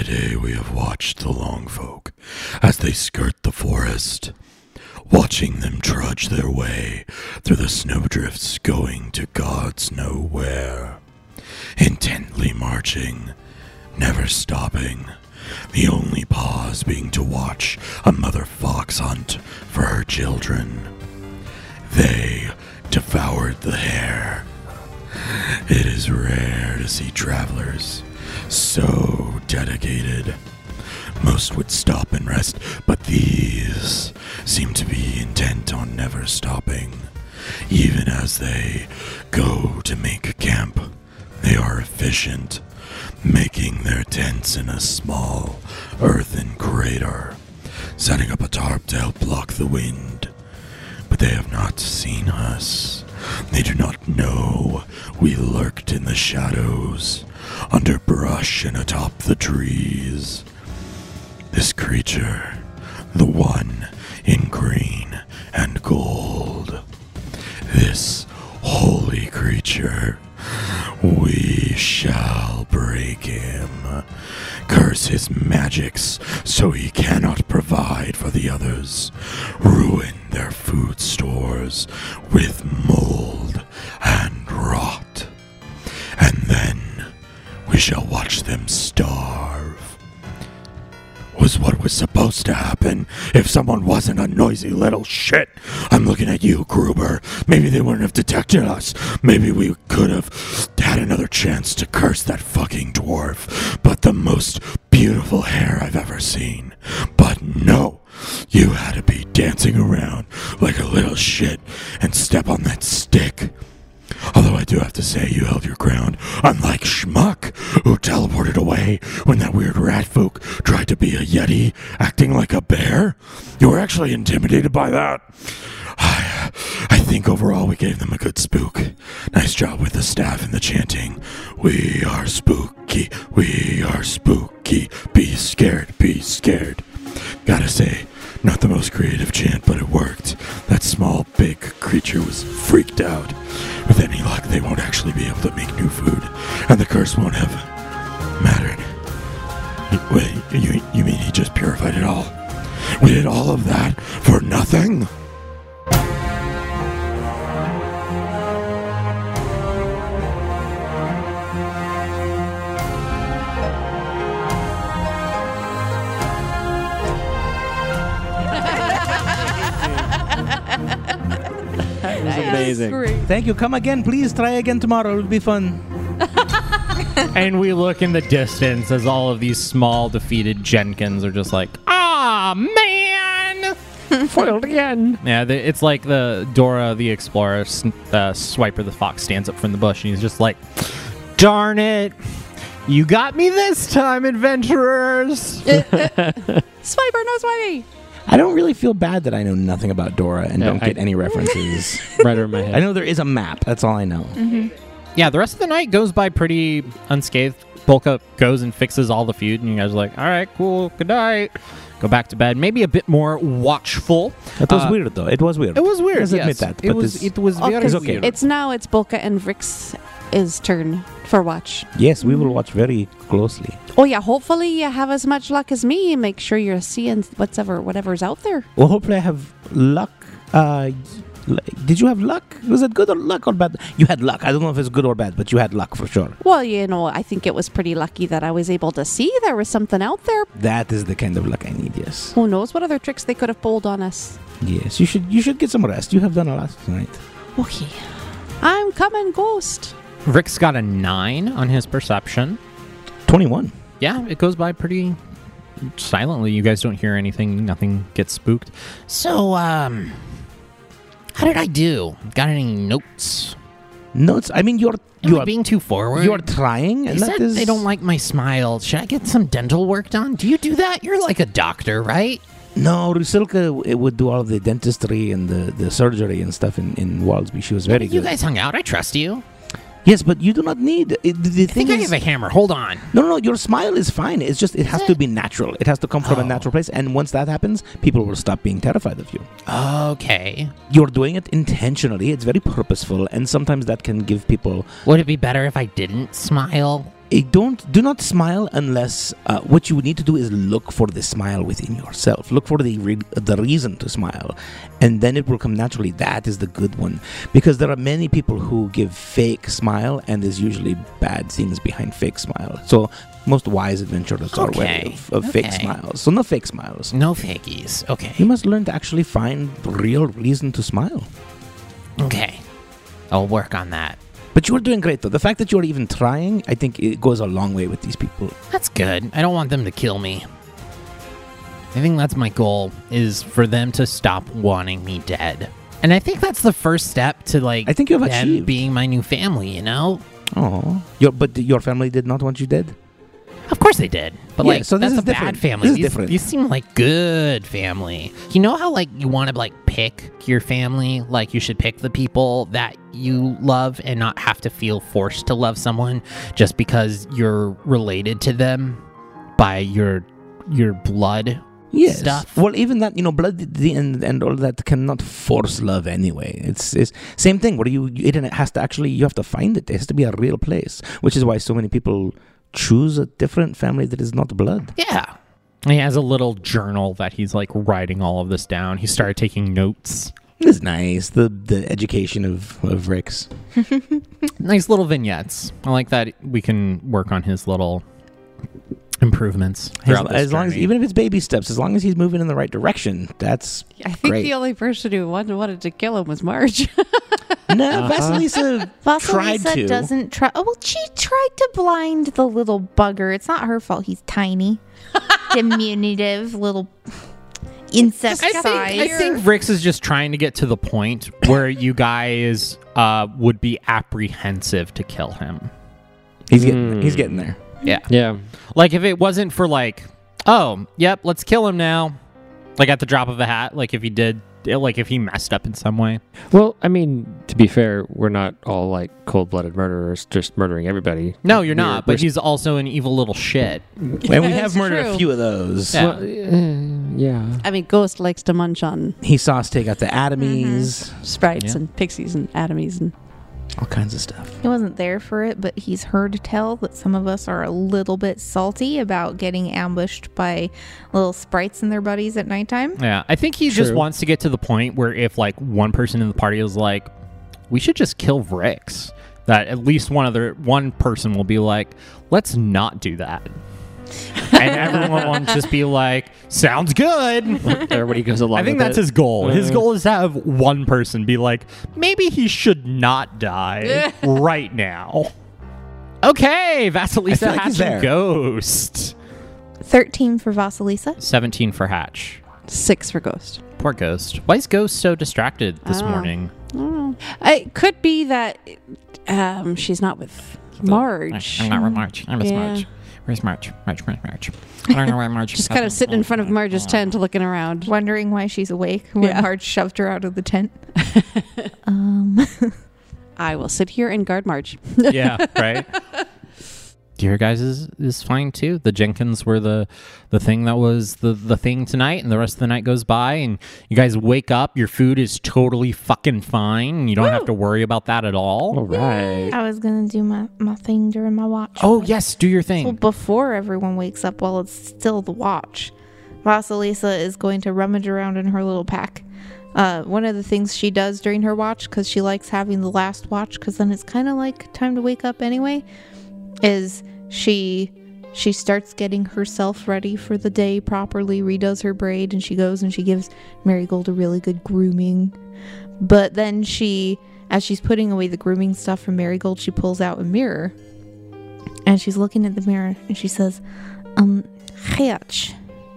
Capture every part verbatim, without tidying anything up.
day we have watched the long folk as they skirt the forest, watching them trudge their way through the snowdrifts going to God's nowhere, intently marching, never stopping, the only pause being to watch a mother fox hunt for her children. They devoured the hare. It is rare to see travelers so dedicated. Most would stop and rest, but these seem to be intent on never stopping. Even as they go to make camp, they are efficient, making their tents in a small earthen crater, setting up a tarp to help block the wind. But they have not seen us. They do not know we lurked in the shadows, under brush and atop the trees. This creature, the one in green and gold, this holy creature, we shall break him, curse his magics so he cannot provide for the others, ruin their food stores with mold and rot, and then we shall watch them starve. Was what was supposed to happen if someone wasn't a noisy little shit. I'm looking at you, Gruber. Maybe they wouldn't have detected us. Maybe we could have had another chance to curse that fucking dwarf. But the most beautiful hair I've ever seen. But no, you had to be dancing around like a little shit and step on that stick. Although I do have to say you held your ground, unlike Schmuck, who teleported away when that weird rat folk tried to be a yeti, acting like a bear. You were actually intimidated by that. I, I think overall we gave them a good spook. Nice job with the staff and the chanting. We are spooky, we are spooky, be scared, be scared. Gotta say, not the most creative chant, but it worked. That small, big creature was freaked out. With any luck, they won't actually be able to make new food, and the curse won't have mattered. Wait, you, you mean he just purified it all? We did all of that for nothing? Amazing. Great. Thank you. Come again, please. Try again tomorrow. It'll be fun. And we look in the distance as all of these small defeated Jenkins are just like, ah, man! Foiled again. Yeah, they, it's like the Dora the Explorer, uh, Swiper the Fox stands up from the bush and he's just like, darn it! You got me this time, adventurers! Swiper, no swipey! I don't really feel bad that I know nothing about Dora and Yeah, don't I- get any references. Right over my head. I know there is a map. That's all I know. Mm-hmm. Yeah, the rest of the night goes by pretty unscathed. Bulka goes and fixes all the food, and you guys are like, all right, cool, good night. Go back to bed. Maybe a bit more watchful. That was Uh, weird, though. It was weird. It was weird. Let's yes. admit that. It but was. this- It was Oh, very 'cause It's okay. weird. It's now it's Bulka and Vrix' turn for watch. Yes, we will watch very closely. Oh yeah, hopefully you have as much luck as me. Make sure you're seeing whatever whatever's out there. Well, hopefully I have luck. Uh, y- did you have luck? Was it good or luck or bad? You had luck. I don't know if it's good or bad, but you had luck for sure. Well, you know, I think it was pretty lucky that I was able to see there was something out there. That is the kind of luck I need. Yes. Who knows what other tricks they could have pulled on us. Yes. You should. You should get some rest. You have done a lot tonight. Okay. I'm coming, Ghost. Rick's got a nine on his perception. Twenty-one. Yeah, it goes by pretty silently. You guys don't hear anything. Nothing gets spooked. So, um, how did I do? Got any notes? Notes. I mean, you're Am you I are being too forward? you are trying, They and that said is. they don't like my smile. Should I get some dental work done? Do you do that? You're like a doctor, right? No, Rusilka it would do all of the dentistry and the, the surgery and stuff in, in Waldsby. She was very You good. guys hung out. I trust you. Yes, but you do not need. It, the the I thing think I is, have a hammer. Hold on. no, no, no. Your smile is fine. It's just it has Is to it? be natural. It has to come from a Oh. natural place. And once that happens, people will stop being terrified of you. Okay. You're doing it intentionally. It's very purposeful, and sometimes that can give people. Would it be better if I didn't smile? eh, don't do not smile unless uh, what you need to do is look for the smile within yourself. Look for the re- the reason to smile, and then it will come naturally. That is the good one, because there are many people who give fake smile, and there's usually bad things behind fake smile. So most wise adventurers are Okay, wary of, of fake okay. smiles. So no fake smiles. No fakies. Okay. You must learn to actually find the real reason to smile. Okay. I'll work on that. But you are doing great, though. The fact that you are even trying, I think it goes a long way with these people. That's good. I don't want them to kill me. I think that's my goal, is for them to stop wanting me dead. And I think that's the first step to, like, I think you have them achieved. being my new family, you know? Oh, your but your family did not want you dead. Of course they did. But, Yeah, like, so this that's is a bad different. family. This is these, different. these seem like good family. You know how, like, you want to, like, pick your family? Like, you should pick the people that you love and not have to feel forced to love someone just because you're related to them by your your blood Yes. stuff. Well, even that, you know, blood the, and and all that cannot force love anyway. It's it's same thing. Where you it has to actually you have to find it. It has to be a real place, which is why so many people choose a different family that is not blood. Yeah. He has a little journal that he's, like, writing all of this down. He started taking notes. It's nice. The the education of of Rix. Nice little vignettes. I like that we can work on his little improvements As, throughout this as long as journey. even if it's baby steps, as long as he's moving in the right direction, that's I think great. the only person who wanted, wanted to kill him was Marge. no. Uh-huh. Vasilisa tried Vasilisa to. doesn't try. Oh, well, she tried to blind the little bugger. It's not her fault. He's tiny, diminutive little insect I think, size. I think Rix is just trying to get to the point where you guys uh, would be apprehensive to kill him. He's getting Hmm. he's getting there. Yeah. Yeah. Like, if it wasn't for, like, oh, yep, let's kill him now. Like, at the drop of a hat. Like, if he did, like, if he messed up in some way. Well, I mean, to be fair, we're not all like cold-blooded murderers, just murdering everybody. No, you're We're- not. we're But he's also an evil little shit. And we have That's murdered true. a few of those. Yeah. Well, uh, yeah. I mean, Ghost likes to munch on He saw us take out the atomies, sprites Yeah. and pixies and atomies and all kinds of stuff. He wasn't there for it, but he's heard tell that some of us are a little bit salty about getting ambushed by little sprites and their buddies at nighttime. Yeah. I think he just True. wants to get to the point where if, like, one person in the party is like, we should just kill Rix, that at least one other one person will be like, let's not do that. And everyone will just be like, sounds good. Everybody goes along I think with that's it. his goal. His Uh. goal is to have one person be like, maybe he should not die right now. Okay, I Vasilisa feel like he's Hatch and there. Ghost. thirteen for Vasilisa. seventeen for Hatch. six for Ghost. Poor Ghost. Why is Ghost so distracted this Oh. morning? I don't know. It could be that um, she's not with Marge. I'm not with Marge. I'm with Yeah. Marge. Where's Marge? Marge, Marge, Marge. I don't know where Marge Just kind of sitting in front of Marge's tent looking around. Wondering why she's awake when Yeah. Marge shoved her out of the tent. um, I will sit here and guard Marge. Yeah, right? Your guys is, is fine too. The Jenkins were the the thing that was the, the thing tonight, and the rest of the night goes by, and you guys wake up, your food is totally fucking fine, and you don't have to worry about that at all. All right. I was gonna do my, my thing during my watch. Oh, yes, do your Well, thing. before everyone wakes up while it's still the watch, Vasilisa is going to rummage around in her little pack. Uh, one of the things she does during her watch, because she likes having the last watch, because then it's kind of like time to wake up anyway, is she she starts getting herself ready for the day properly, redoes her braid, and she goes and she gives Marigold a really good grooming. But then she, as she's putting away the grooming stuff from Marigold, she pulls out a mirror. And she's looking at the mirror and she says, um, Hatch,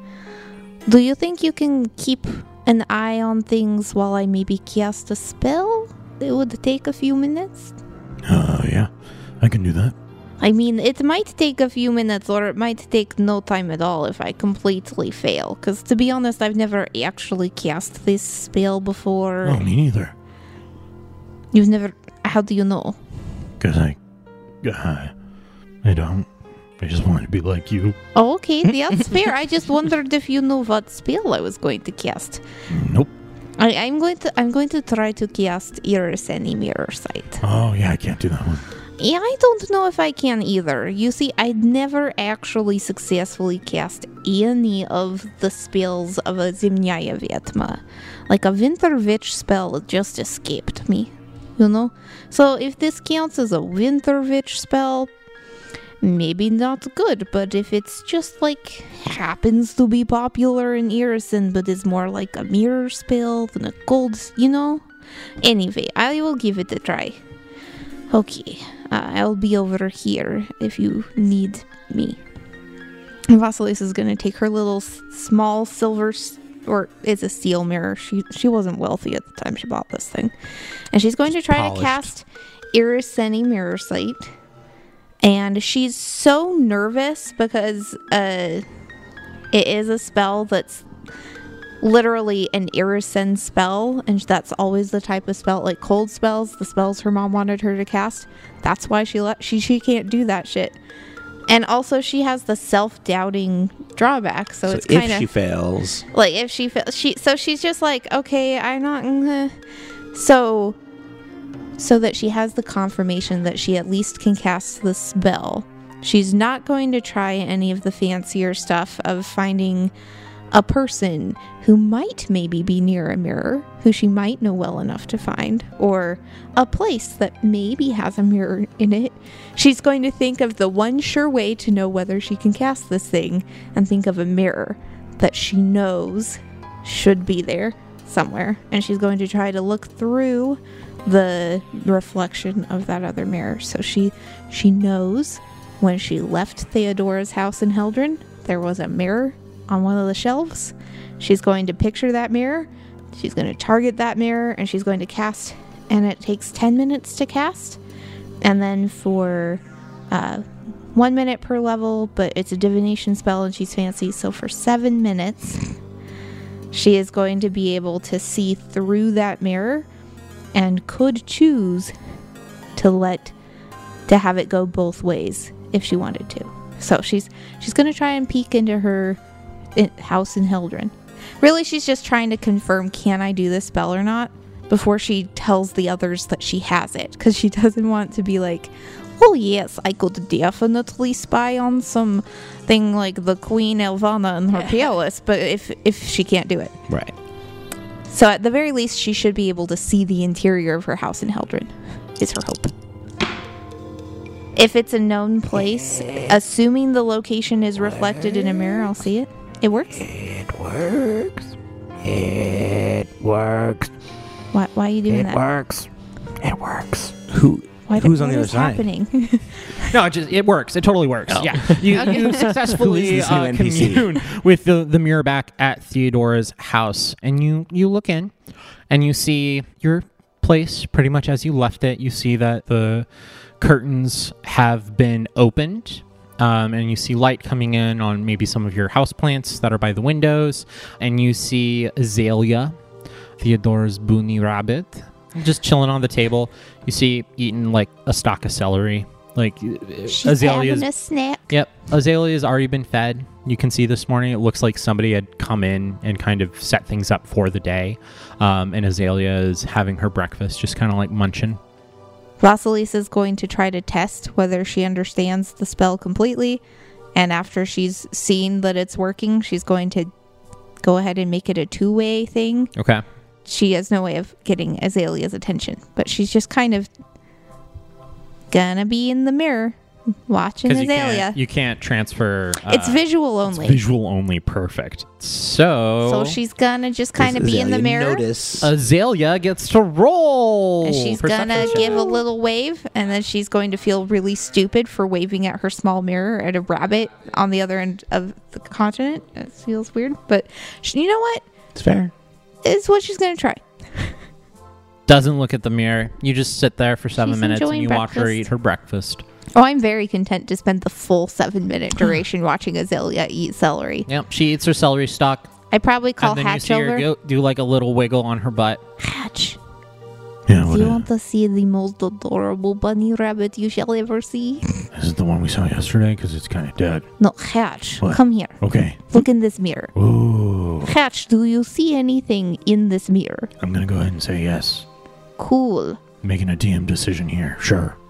do you think you can keep an eye on things while I maybe cast a spell? It would take a few minutes. Uh, yeah, I can do that. I mean, it might take a few minutes or it might take no time at all if I completely fail. Because to be honest, I've never actually cast this spell before. Oh, me neither. You've never... How do you know? Because I, I, I don't. I just wanted to be like you. Oh, okay, that's fair. I just wondered if you knew what spell I was going to cast. Nope. I, I'm going to I'm going to try to cast Iris Any Mirror Sight. Oh, yeah, I can't do that one. Yeah, I don't know if I can either. You see, I'd never actually successfully cast any of the spells of a Zimnyaya Vetma. Like a Winter Witch spell just escaped me, you know? So if this counts as a Winter Witch spell, maybe not good, but if it's just like happens to be popular in Irison, but is more like a mirror spell than a gold, you know? Anyway, I will give it a try. Okay, uh, I'll be over here if you need me. Vasilisa is going to take her little s- small silver, s- or it's a steel mirror. She she wasn't wealthy at the time she bought this thing. And she's going to try Polished. to cast Iriseni Mirror Sight. And she's so nervous because uh, it is a spell that's literally an Irisen spell, and that's always the type of spell, like cold spells, the spells her mom wanted her to cast. That's why she let she she can't do that shit. And also she has the self-doubting drawback, so, So it's if kind she of fails, like if she fa- she so she's just like, okay, I'm not uh, so so that she has the confirmation that she at least can cast the spell. She's not going to try any of the fancier stuff of finding a person who might maybe be near a mirror, who she might know well enough to find, or a place that maybe has a mirror in it. She's going to think of the one sure way to know whether she can cast this thing, and think of a mirror that she knows should be there somewhere. And she's going to try to look through the reflection of that other mirror. So she she knows when she left Theodora's house in Heldren, there was a mirror on one of the shelves. She's going to picture that mirror. She's going to target that mirror, and she's going to cast. And it takes ten minutes to cast. And then for uh, one minute per level, but it's a divination spell and she's fancy. So for seven minutes, she is going to be able to see through that mirror and could choose to let, to have it go both ways if she wanted to. So she's she's going to try and peek into her in, house in Heldren. Really, she's just trying to confirm, can I do this spell or not, before she tells the others that she has it, because she doesn't want to be like, oh yes, I could definitely spy on something like the Queen Elvana in her palace, but if if she can't do it. right? So at the very least, she should be able to see the interior of her house in Heldren, is her hope. If it's a known place, assuming the location is reflected in a mirror, I'll see it. It works? It works. It works. Why, why are you doing It that? works. It works. Who Why who's do- on the what other is side? happening? No, it just it works. It totally works. Oh. Yeah, you, Okay. you successfully Who is this new uh, N P C? commune with the the mirror back at Theodora's house, and you you look in, and you see your place pretty much as you left it. You see that the curtains have been opened. Um, and you see light coming in on maybe some of your houseplants that are by the windows, and you see Azalea, Theodora's boony rabbit, just chilling on the table. You see eating like a stalk of celery. Like She's Azalea's, having a snack. yep, Azalea's already been fed. You can see this morning it looks like somebody had come in and kind of set things up for the day. Um, and Azalea is having her breakfast, just kind of like munching. Vasilisa is going to try to test whether she understands the spell completely, and after she's seen that it's working, she's going to go ahead and make it a two-way thing. Okay. She has no way of getting Azalea's attention, but she's just kind of gonna be in the mirror watching Because you Azalea. can't, you can't transfer. Uh, It's visual it's only. visual only. Perfect. So, So she's gonna just kind of be in the Azalea mirror. Notice. Azalea gets to roll. And she's Perception gonna check. give a little wave, and then she's going to feel really stupid for waving at her small mirror at a rabbit on the other end of the continent. It feels weird, but she, you know what? It's fair. It's what she's gonna try. Doesn't look at the mirror. You just sit there for seven She's minutes and enjoying you watch her breakfast. eat her breakfast. Oh, I'm very content to spend the full seven minute duration watching Azalea eat celery. Yep, she eats her celery stalk, I probably call and then you Hatch see her over. go, do like a little wiggle on her butt. Hatch, Yeah, do what you is, want to see the most adorable bunny rabbit you shall ever see? is it the one we saw yesterday? Because it's kind of dead. No, Hatch, What? come here. Okay. Look in this mirror. Ooh. Hatch, do you see anything in this mirror? I'm going to go ahead and say yes. Cool. Making a D M decision here. Sure.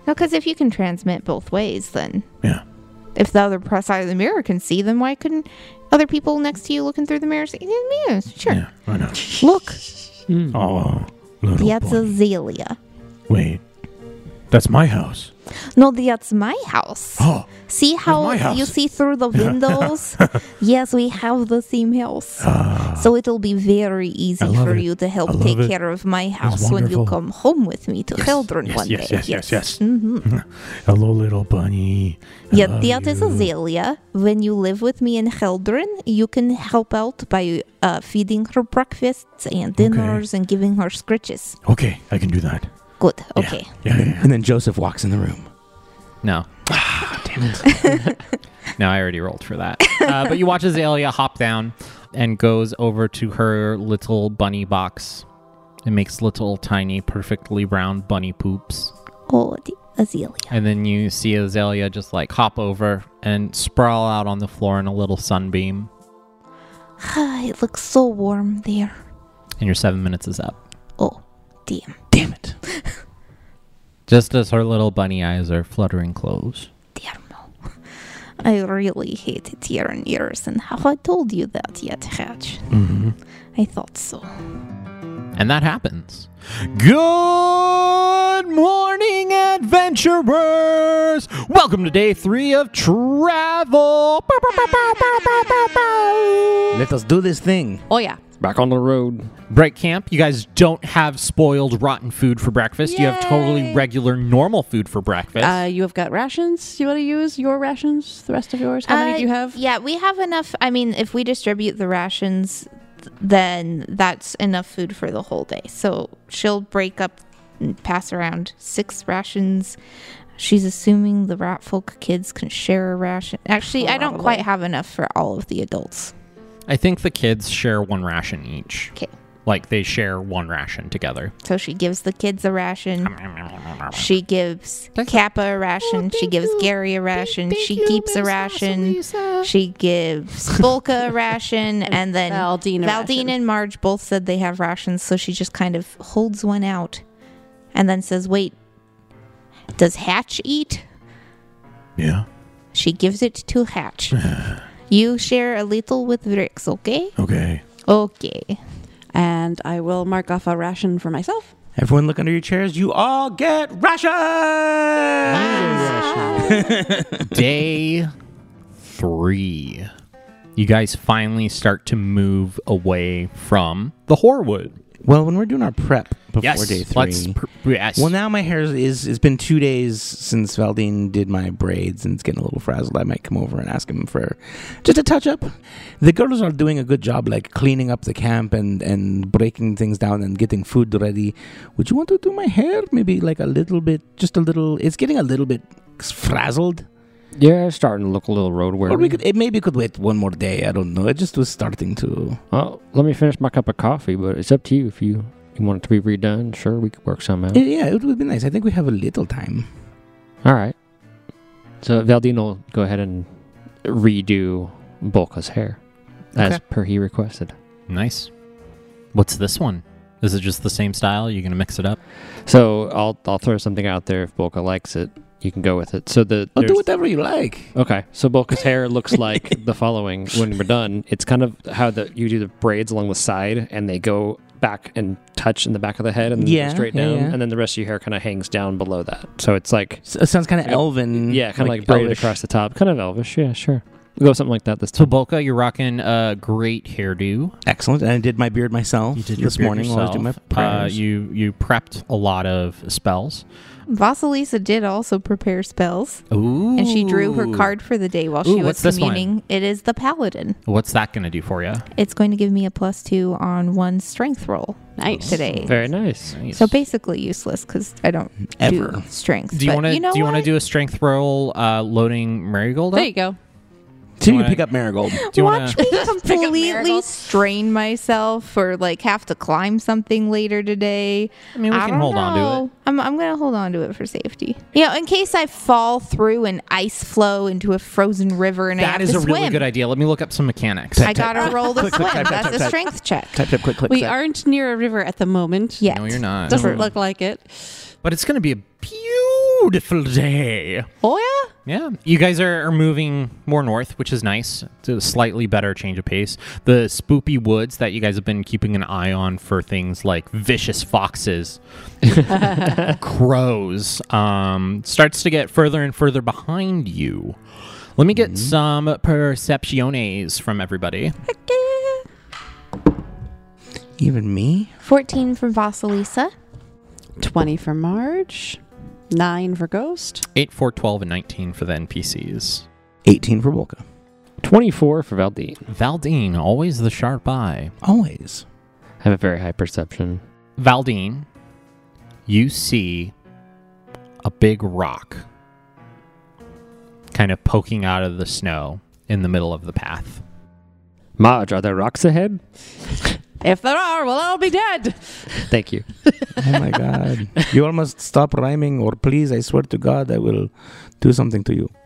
No, because if you can transmit both ways, then Yeah. if the other pro- side of the mirror can see, then why couldn't other people next to you looking through the mirror see? Yeah, sure. Yeah, why not? Look, Oh, little that's bunny. Azalea. Wait, that's my house. No, that's my house. Oh, See how my house. you see through the windows? Yes, we have the same house. So it'll be very easy I love for it. you to I help love take it. care of my house when you wonderful. come home with me to Heldren yes, one yes, day. yes, yes, yes. hmm hello, little bunny. I Yeah, love that is you. Azalea. When you live with me in Heldren, you can help out by uh, feeding her breakfasts and dinners and giving her scritches. Okay, I can do that. Good. Yeah. Okay. Yeah, yeah, yeah. And then Joseph walks in the room. No. Damn it. No, I already rolled for that. Uh, but you watch Azalea hop down and goes over to her little bunny box and makes little tiny, perfectly round bunny poops. Oh, the Azalea. And then you see Azalea just like hop over and sprawl out on the floor in a little sunbeam. It looks so warm there. And your seven minutes is up. Oh, damn. Damn it. Just as her little bunny eyes are fluttering closed. Damn. I really hate it here in ears. And have I told you that yet, Hatch? Mm-hmm. I thought so. And that happens. Good morning, adventurers! Welcome to day three of travel. Let us do this thing. Oh, yeah. Back on the road. Break camp. You guys don't have spoiled, rotten food for breakfast. You have totally Yay. regular, normal food for breakfast. Uh, you have got rations. You want to use your rations? The rest of yours? How many Uh, do you have? Yeah, we have enough. I mean, if we distribute the rations, th- then that's enough food for the whole day. So she'll break up and pass around six rations. She's assuming the rat folk kids can share a ration. Actually, I don't Probably. quite have enough for all of the adults. I think the kids share one ration each. 'Kay. Like they share one ration together. So she gives the kids a ration. She gives Kappa a ration. She gives Gary a ration. She keeps a ration. She gives Volka a ration. And then Valdine a Valdine ration. and Marge both said they have rations. So she just kind of holds one out and then says, wait, does Hatch eat? Yeah. She gives it to Hatch. You share a little with Rix, okay? Okay. Okay. And I will mark off a ration for myself. Everyone look under your chairs. You all get rations! Day three. You guys finally start to move away from the Horwood. Well, when we're doing our prep before Yes, day three. let's. Pr- yes. Well, now my hair is, is. It's been two days since Valdine did my braids and it's getting a little frazzled. I might come over and ask him for just a touch up. The girls are doing a good job, like cleaning up the camp and, and breaking things down and getting food ready. Would you want to do my hair? Maybe like a little bit, just a little. It's getting a little bit frazzled. Yeah, it's starting to look a little road weary. Or we could. It maybe could wait one more day. I don't know. It just was starting to. Well, let me finish my cup of coffee, but it's up to you if you, you want it to be redone. Sure, we could work some out. Yeah, it would be nice. I think we have a little time. All right. So Valdine will go ahead and redo Bolka's hair as Okay. per he requested. Nice. What's this one? Is it just the same style? You're gonna mix it up? So I'll I'll throw something out there if Bolka likes it. You can go with it. So the I'll do there's- whatever you like. Okay, so Bolka's hair looks like the following when we're done. It's kind of how the you do the braids along the side, and they go back and touch in the back of the head, and then Yeah, go straight yeah, down, yeah. and then the rest of your hair kind of hangs down below that. So it's like So it sounds kind of Like a- elven. yeah, kind of like, braided elvish. across the top, kind of elvish. Yeah, sure. We'll go something like that this So time. Bolka, you're rocking a great hairdo. Excellent. And I did my beard myself You did your this beard morning while I was doing my yourself. prayers. Uh, you you prepped a lot of spells. Vasilisa did also prepare spells. Ooh. And she drew her card for the day while Ooh, she what's was this one? communing. It is the Paladin. What's that gonna do for you? It's going to give me a plus two on one strength roll Nice. today. Very nice. So basically useless because I don't Ever. do strength. do you But want to you know do you want to what? do a strength roll uh, loading Marigold? There up? you go. So you wanna- can pick up Marigold. Do you Watch wanna, me completely Marigold. strain myself or like have to climb something later today. I mean, we I can don't hold on to know. it. I'm I'm gonna hold on to it for safety. You know, in case I fall through an ice flow into a frozen river and I That have is to a swim. really good idea. Let me look up some mechanics. I gotta roll the Click, swim. click, type, type, That's type, a type. strength check. Type, type, click, click. We type. aren't near a river at the moment. Yet. No, you're not. Doesn't look like it. But it's going to be a beautiful beautiful day. Oh Yeah, you guys are, are moving more north, which is nice. It's a slightly better change of pace. The spoopy woods that you guys have been keeping an eye on for things like vicious foxes, crows, um, starts to get further and further behind you. Let me get some percepciones from everybody. Even me? fourteen from Vasilisa. yeah. twenty for Marge. nine for Ghost. eight, four, twelve, and nineteen for the N P Cs. eighteen for Volka. twenty-four for Valdine. Valdine, always the sharp eye. Always. I have a very high perception. Valdine, you see a big rock kind of poking out of the snow in the middle of the path. Marge, are there rocks ahead? If there are, well, I'll be dead. Thank you. Oh my god. You all must stop rhyming, or please, I swear to God, I will do something to you.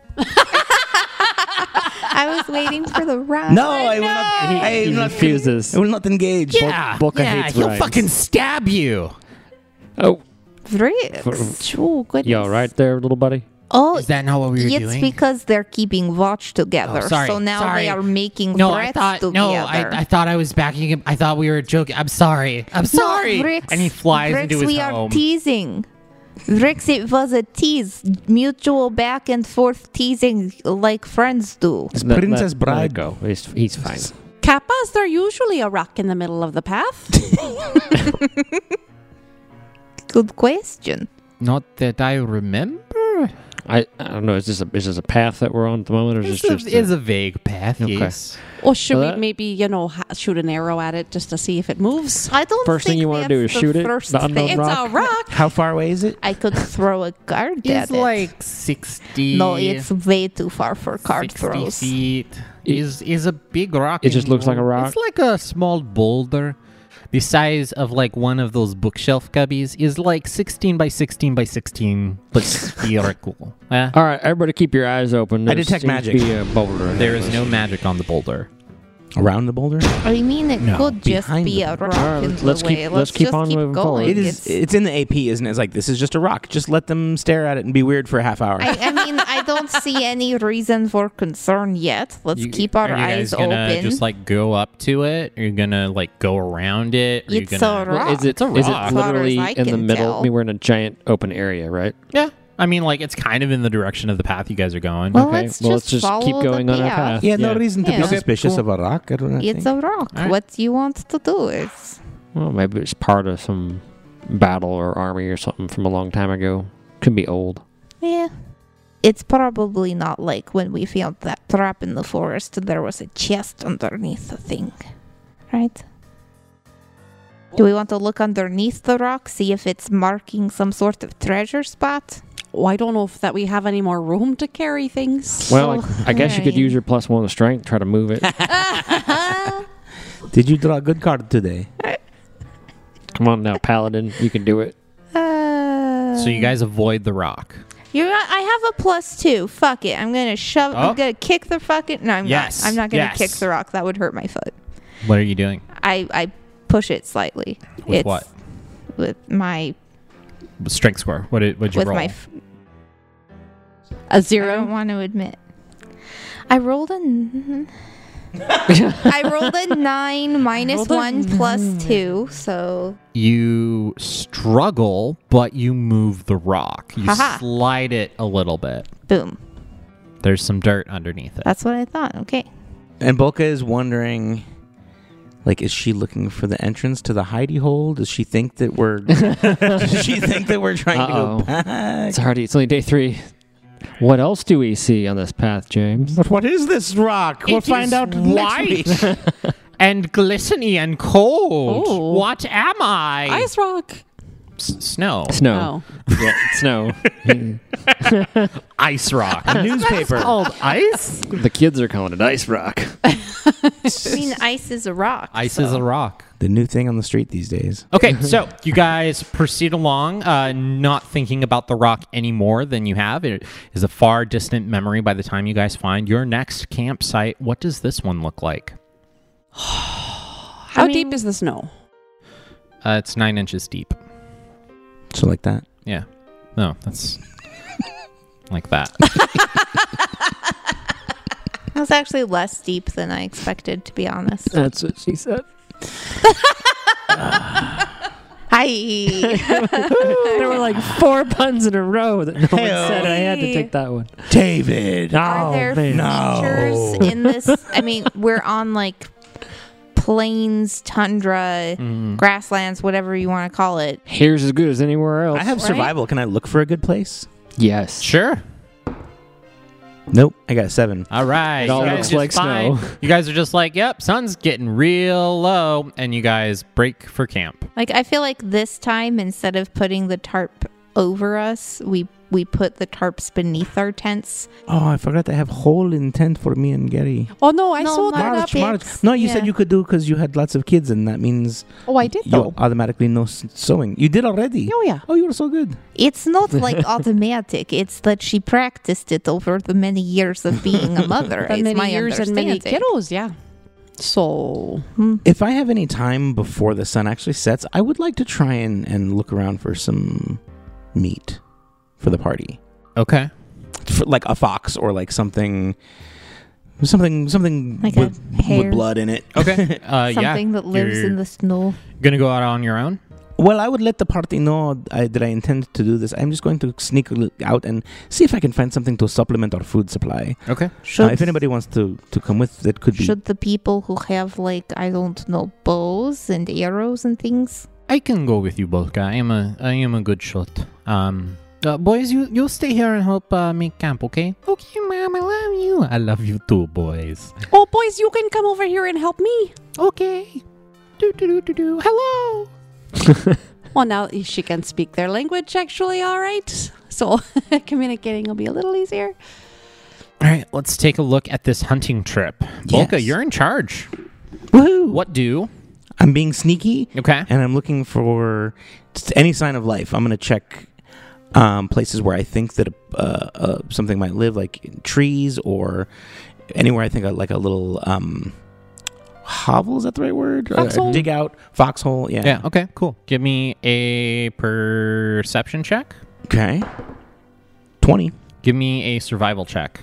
I was waiting for the rhyme. No, I will not. He, I he will not refuses. I will not engage. Yeah, Boca yeah, hates he'll rhymes. fucking stab you. Oh, Vrix. Oh, goodness. you all right there, little buddy? Oh, Is that not what we were it's doing? because they're keeping watch together. Oh, sorry, so now sorry. they are making no, I threats thought together. no, I, I thought I was backing him. I thought we were joking. I'm sorry. I'm sorry. No, Vrix, and he flies Vrix, into his we home. are teasing. Vrix, it was a tease. Mutual back and forth teasing like friends do. It's Let- Princess let- let it Bride. go. He's, he's fine. Kappa, is there usually a rock in the middle of the path? Good question. Not that I remember. I, I don't know. Is this a is this a path that we're on at the moment, or is It's this a, just it's a vague path, Okay. yes. Or should Well, we that- maybe, you know, ha- shoot an arrow at it just to see if it moves? I don't First thing think you wanna do that's is the shoot it, first the unknown thing. It's rock? a rock. How far away is it? I could throw a card It's at it. like sixty. No, it's way too far for card sixty throws. feet. Is is a big rock. It just and looks like a rock? It's like a small boulder. The size of like one of those bookshelf cubbies is like sixteen by sixteen by sixteen, but spherical. Eh? All right, everybody, keep your eyes open. I There detect seems to magic. Be a boulder in There that is bush. no magic on the boulder. Around the boulder? I mean, it No, could just behind be the a rock Alright, in let's- the let's keep- way. let's Let's keep just on keep moving going. forward. It is. It's- It's in the A P, isn't it? It's like, this is just a rock. Just let them stare at it and be weird for a half hour. I, I mean, I don't see any reason for concern yet. Let's You- keep our are you eyes guys gonna open. just like go up to it? Are you gonna like go around it? Are It's you a gonna... rock. Well, is it It's a is rock. it literally As far as I in the can middle? tell. I mean, we're in a giant open area, right? Yeah. I mean, like it's kind of in the direction of the path you guys are going. Well, Okay, let's well, just let's just follow keep going the on our path. path. yeah, no Yeah. reason to Yeah. be Okay, suspicious cool. of a rock. I don't know. It's a rock. Alright. What you want to do is Well, maybe it's part of some battle or army or something from a long time ago. Could be old. yeah. It's probably not like when we found that trap in the forest. There was a chest underneath the thing, right? Do we want to look underneath the rock, see if it's marking some sort of treasure spot? Oh, I don't know if that we have any more room to carry things. Well, Oh, I, I guess you could alright. use your plus one strength, try to move it. Did you draw a good card today? Come on now, Paladin, you can do it. Uh, So you guys avoid the rock. You're not, I have a plus two. Fuck it. I'm gonna shove. Oh. I'm gonna kick the fucking. No, I'm Yes, not. I'm not gonna yes. kick the rock. That would hurt my foot. What are you doing? I I push it slightly. With it's what? With my Strength score. What did what'd you with roll? my. F- A I zero. don't want to admit. I rolled a. n- I rolled a nine minus rolled a one plus two, so You struggle, but you move the rock. You Haha. slide it a little bit. boom. There's some dirt underneath it. That's what I thought. Okay. And Bolka is wondering, like, is she looking for the entrance to the hidey hole? Does she think that we're? Does she think that we're trying Uh-oh. to go back? It's already it's only day three. What else do we see on this path, James? But what is this rock? We'll It find is out white. next week. and glistening and cold. Oh. What am I? Ice rock. S- snow. Snow. Oh. Yeah, snow. Ice rock. Newspaper. called ice? The kids are calling it ice rock. I mean, ice is a rock. Ice so. is a rock. The new thing on the street these days. Okay, so you guys proceed along, uh, not thinking about the rock any more than you have. It is a far distant memory by the time you guys find your next campsite. What does this one look like? How I mean- deep is the snow? Uh, it's nine inches deep. So like that. Yeah. No, that's like that. That was actually less deep than I expected, to be honest. That's what she said. Hi. There were like four puns in a row that no one Hey-o. said. I had to take that one. David. Are Oh, there man. No. features in this? I mean, we're on like plains, tundra, Mm. grasslands, whatever you want to call it. Here's as good as anywhere else. I have Right? survival. Can I look for a good place? yes. Sure. Nope. I got a seven. All right. It all You guys looks just like find- snow. You guys are just like, yep, sun's getting real low, and you guys break for camp. Like, I feel like this time, instead of putting the tarp over us, we we put the tarps beneath our tents. Oh, I forgot I have hole in tent for me and Gary. Oh no, I No, saw that March, up. March. It's- No, you Yeah. said you could do because you had lots of kids, and that means Oh, I did you though. automatically know s- sewing. You did already. Oh yeah. Oh, you were so good. It's not like automatic. It's that she practiced it over the many years of being a mother. But It's many my years and many understanding. kiddos, yeah. So Hmm. If I have any time before the sun actually sets, I would like to try and, and look around for some meat for the party. Okay. For like a fox or like something something something Like a with, hare. with blood in it. Okay. Uh, yeah. Something that lives You're in the snow. gonna go out on your own. Well, I would let the party know I, that I intend to do this. I'm just going to sneak a li- out and see if I can find something to supplement our food supply. Okay. Should, Uh, if anybody wants to, to come with, that could be. should the people who have, like, I don't know, bows and arrows and things? I can go with you both, guy. I am a I am a good shot. Um, uh, boys, you you stay here and help uh, make camp, okay? Okay, mom, I love you. I love you too, boys. oh boys, you can come over here and help me. Okay. Do do do do do. Hello. Well, now she can speak their language actually, all right. So communicating will be a little easier. All right, let's take a look at this hunting trip. Volka, Yes. you're in charge. Woohoo! What do? I'm being sneaky Okay. and I'm looking for just any sign of life. I'm going to check um, places where I think that uh, uh, something might live, like in trees or anywhere I think uh, like a little um, hovel. Is that the right word? Or- or Foxhole? dig out, foxhole. Yeah. Yeah. Okay. Cool. Give me a perception check. Okay. twenty. Give me a survival check.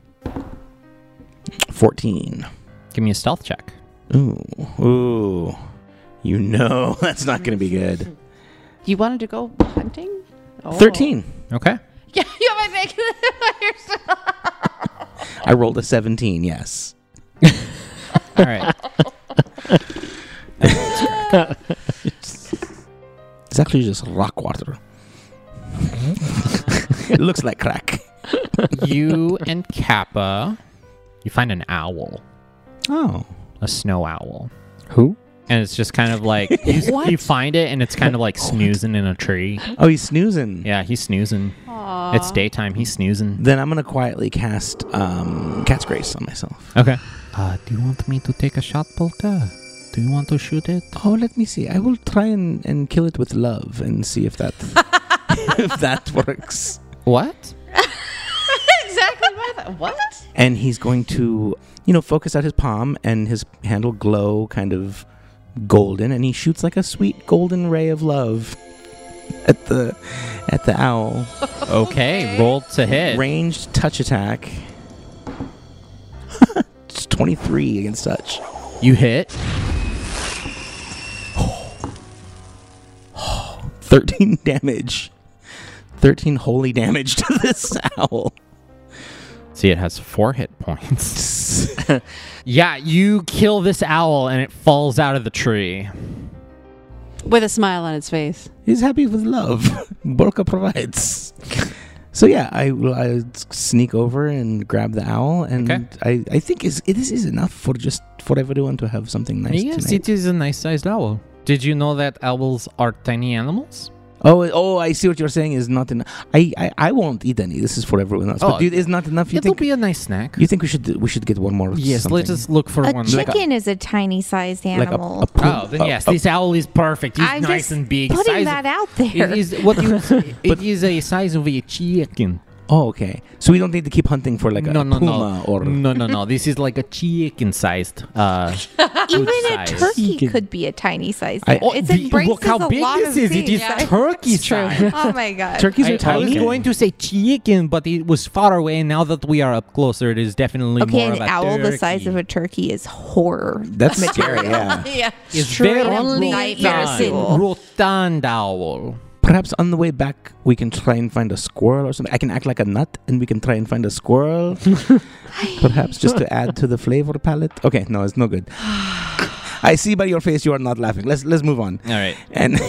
fourteen. Give me a stealth check. Ooh. Ooh. You know that's not going to be good. You wanted to go hunting? Oh. thirteen. Okay. Yeah, you have my big. I rolled a seventeen, yes. All right. It's actually just rock water. It looks like crack. You and Kappa, you find an owl, Oh. a snow owl, Who? and it's just kind of like you, What? you find it, and it's kind of like snoozing in a tree. Oh, he's snoozing. Yeah, he's snoozing. It's daytime. He's snoozing. Then I'm going to quietly cast um, Cat's Grace on myself. Okay. Uh, do you want me to take a shot, Polka? Do you want to shoot it? Oh, let me see. I will try and, and kill it with love and see if that if that works. What? Exactly what? What? And he's going to, you know, focus out his palm and his hand will glow kind of golden and he shoots like a sweet golden ray of love at the at the owl. Okay, roll to hit. Ranged touch attack. It's twenty-three against touch. You hit. thirteen damage. thirteen holy damage to this owl. See, it has four hit points. Yeah, you kill this owl and it falls out of the tree. With a smile on its face. He's happy with love. Borka provides. So yeah, I will I sneak over and grab the owl, and Okay. I, I think is it is enough for just for everyone to have something nice Yes, tonight. it is a nice sized owl. Did you know that owls are tiny animals? Oh, oh, I see what you're saying. Is not enough. I, I, I won't eat any. This is for everyone else. Oh, but dude, is not enough. You It'll think? be a nice snack. You think we should we should get one more? Yes, something? let us look for A one. chicken is a tiny sized like a, animal. a pool- Oh, then a- yes, a- this owl is perfect. He's I'm nice just and big. putting Size that of, out there. it is what you. It is a size of a chicken. Oh, okay. So we don't need to keep hunting for like a no, no, puma no. or no, no, no. This is like a chicken-sized. Uh, Even food a size. turkey Chicken. could be a tiny size. I- Oh, It's the- embraces look how a big lot this of is. It is things. turkey It's true. size. Oh my god. turkeys I, are I was tiny. going to say chicken, but it was far away. And now that we are up closer, it is definitely Okay, more an of a owl turkey. the size of a turkey is horror. That's scary. Yeah. Yeah. It's Straight very up rotund, nightmare fuel. rotund owl. Perhaps on the way back we can try and find a squirrel or something. I can act like a nut and we can try and find a squirrel. Perhaps just to add to the flavor palette. Okay, no, it's no good. I see by your face you are not laughing. Let's let's move on. All right. And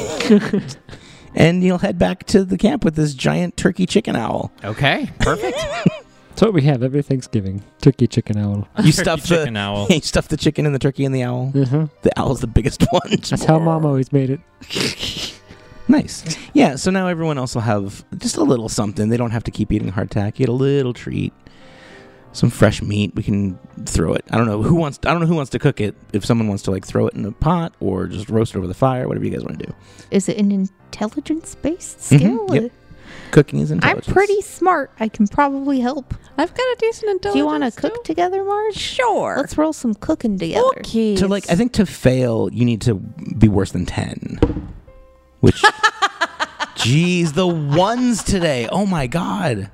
and you'll head back to the camp with this giant turkey chicken owl. Okay. Perfect. That's what we have every Thanksgiving. Turkey, chicken, owl. You Turkey stuff the chicken owl. you stuff the chicken and the turkey and the owl. Uh-huh. The owl's the biggest one. That's how Mom always made it. Nice. Yeah, so now everyone else will have just a little something. They don't have to keep eating hardtack. You get a little treat. Some fresh meat. We can throw it. I don't know who wants I don't know who wants to cook it. If someone wants to like throw it in a pot or just roast it over the fire, whatever you guys want to do. Is it an intelligence-based Mhm, skill? yep. Cooking is I'm intelligence. pretty smart. I can probably help. I've got a decent intelligence. Do you want to too. cook together, Marge? Sure. Let's roll some cooking together. Okay. To like I think to fail you need to be worse than ten. Which Jeez, the ones today. Oh my god.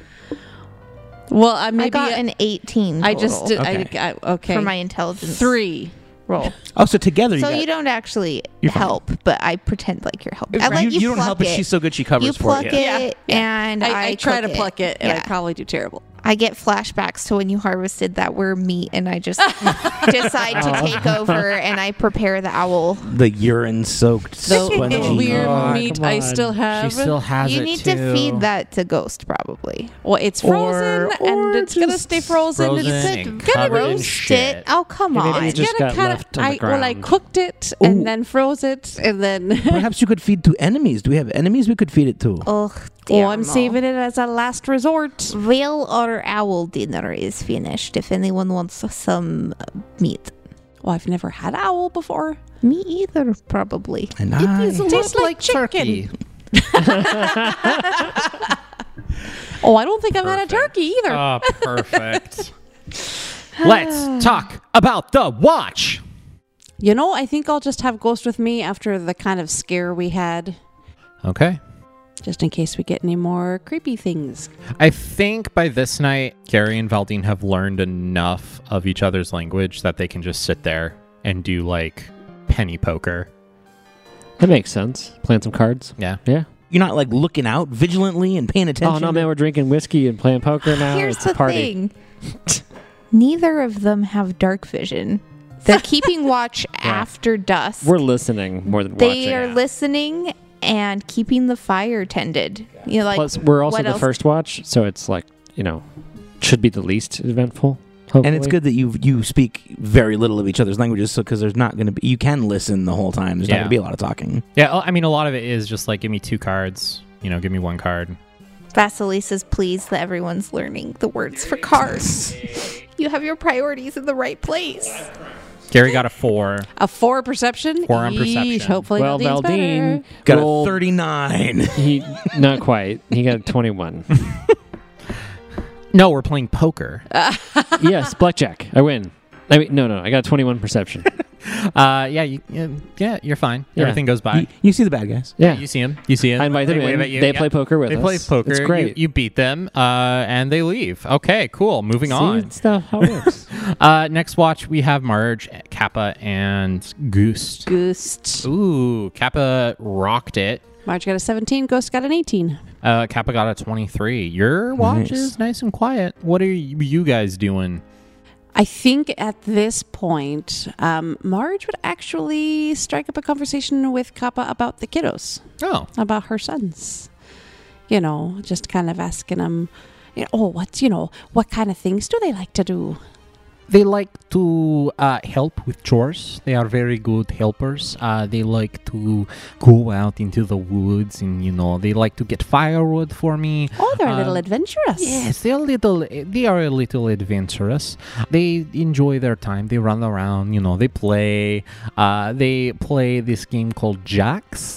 Well, I maybe I got an eighteen. I just total did. Okay. I, I, okay. for my intelligence three. roll. Oh, so together you So got, you don't actually You're fine. help, but I pretend like you're helping. I you, let you, you don't pluck help, but it. she's so good she covers You for pluck you. it, Yeah, yeah. and I, I, I try to cook pluck it, and I Yeah. probably do terrible. I get flashbacks to when you harvested that weird meat, and I just decide to take over, and I prepare the owl. The urine soaked The spongy. weird Oh, meat come I on. still have. She still has You it need too. to feed that to Ghost, probably. well, it's frozen, Or- and or it's gonna just stay frozen. frozen It's and Could covered in roast shit. it. Oh, come Maybe on. it just gonna got kinda- left on the I, well, I ground. cooked it Ooh. and then froze it, and then. Perhaps you could feed to enemies. Do we have enemies we could feed it to? Ugh, Oh, I'm saving it as a last resort. Whale or owl dinner is finished. If anyone wants some uh, meat. Well, I've never had owl before. Me either, probably. And I, It is a Tastes lot like like chicken. turkey. Oh, I don't think I've had a Perfect. turkey either. Oh, perfect. Let's talk about the watch. You know, I think I'll just have Ghost with me after the kind of scare we had, Okay. just in case we get any more creepy things. I think by this night, Gary and Valdine have learned enough of each other's language that they can just sit there and do like penny poker. That makes sense. Playing some cards. Yeah. Yeah. you're not like looking out vigilantly and paying attention. Oh no, man, we're drinking whiskey and playing poker now. Here's it's the a party. thing. Neither of them have dark vision. They're keeping watch after dusk. We're listening more than they watching. are listening and keeping the fire tended. You know, like Plus, we're also what the else? first watch, so it's like, you know, should be the least eventful. And it's hopefully. good that you you speak very little of each other's languages, so because there's not going to be, you can listen the whole time. There's not Yeah. going to be a lot of talking. Yeah, I mean, a lot of it is just like, give me two cards, you know, give me one card. Vasilisa is pleased that everyone's learning the words for cards. You have your priorities in the right place. Gary got a four. A four perception? Four on Yeesh, perception. hopefully Well, Valdine's Valdine better. Got rolled- a thirty-nine. He not quite. He got a twenty-one. No, we're playing poker. Yes, blackjack. I win. I mean, no, no, I got a twenty-one perception. Uh, yeah, you, yeah, yeah, you're fine. Yeah. Everything goes by. you, you see the bad guys. Yeah, You see him. You see him. I invite them They wave in. at you. They Yeah. play poker with They us. play poker. It's great. You, you beat them, uh, and they leave. Okay, cool. Moving See, on. stuff how it works. Uh, next watch, we have Marge, Kappa, and Goose. Goose. Ooh, Kappa rocked it. Marge got a seventeen. Ghost got an eighteen. Uh, Kappa got a twenty-three. Your watch Nice. is nice and quiet. What are you guys doing? I think at this point, um, Marge would actually strike up a conversation with Kappa about the kiddos, Oh, about her sons. You know, just kind of asking them, you know, oh, what's, you know, what kind of things do they like to do? they like to uh, help with chores. They are very good helpers. Uh, they like to go out into the woods, and you know, they like to get firewood for me. Oh, they're a little Um, adventurous. Yes, they're a little. They are a little adventurous. They enjoy their time. They run around. You know, they play. Uh, they play this game called Jacks.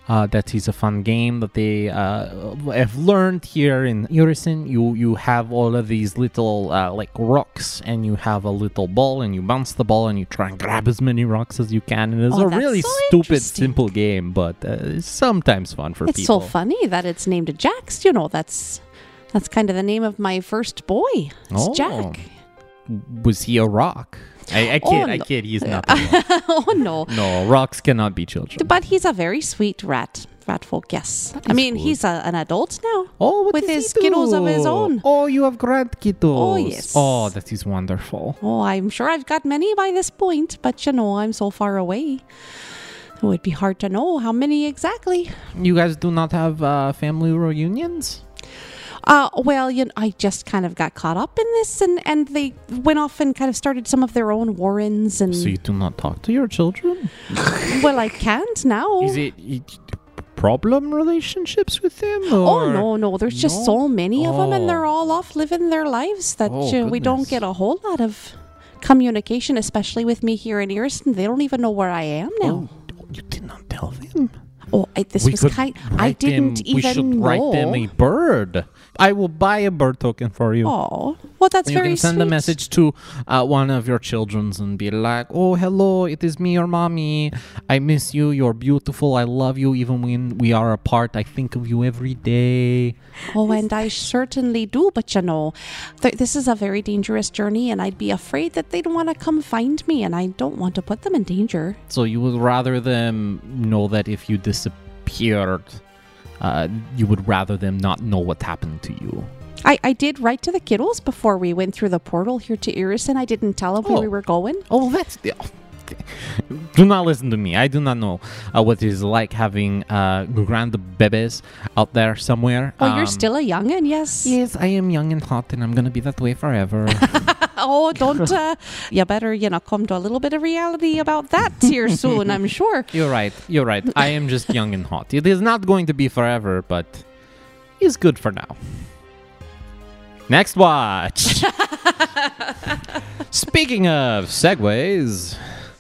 Uh, that is a fun game that they uh, have learned here in Irison. You you have all of these little uh, like rocks, and you have a little ball, and you bounce the ball, and you try and grab as many rocks as you can. And it's Oh, a that's really so stupid, interesting. simple game, but uh, it's sometimes fun for It's people. so funny that it's named Jax. You know, that's that's kind of the name of my first boy. It's Oh. Jack. Was he a rock? I, I Oh, kid, I no. kid. He's not. A rock. Oh no. No, rocks cannot be children. But he's a very sweet rat. Rat folk, yes. I is mean, good. he's a, an adult now. Oh, what with does his he kiddos of his do? own. Oh, you have grand kiddos. Oh, yes. Oh, that is wonderful. Oh, I'm sure I've got many by this point, but you know, I'm so far away. It would be hard to know how many exactly. You guys do not have uh, family reunions? Uh, well, you know, I just kind of got caught up in this, and, and they went off and kind of started some of their own warrens, and So you do not talk to your children? well, I can't now. Is it, it problem relationships with them? Oh Or? no, no! There's just No? so many of them, and they're Oh. all off living their lives that Oh, uh, we don't goodness. get a whole lot of communication, especially with me here in Irison. They don't even know where I am now. Oh, you did not tell them. Oh, I, this We was could kind. I write didn't them, even We should know. write them a bird. I will buy a bird token for you. Oh, well, that's you very can send sweet. a message to uh, one of your children's and be like, oh, hello, it is me, your mommy. I miss you. You're beautiful. I love you. Even when we are apart, I think of you every day. Oh, and I certainly do. But you know, th- this is a very dangerous journey, and I'd be afraid that they'd want to come find me, and I don't want to put them in danger. So you would rather them know that if you disappeared, uh, you would rather them not know what happened to you. I, I did write to the kiddos before we went through the portal here to Irison. I didn't tell them Oh. where we were going. Oh, that's... Do not listen to me. I do not know uh, what it is like having uh, grand bebes out there somewhere. Oh, you're Um, still a youngin', yes. Yes, I am young and hot, and I'm going to be that way forever. Oh, don't. Uh, you better, you know, come to a little bit of reality about that here soon, I'm sure. You're right. You're right. I am just young and hot. It is not going to be forever, but it's good for now. Next watch. Speaking of segues,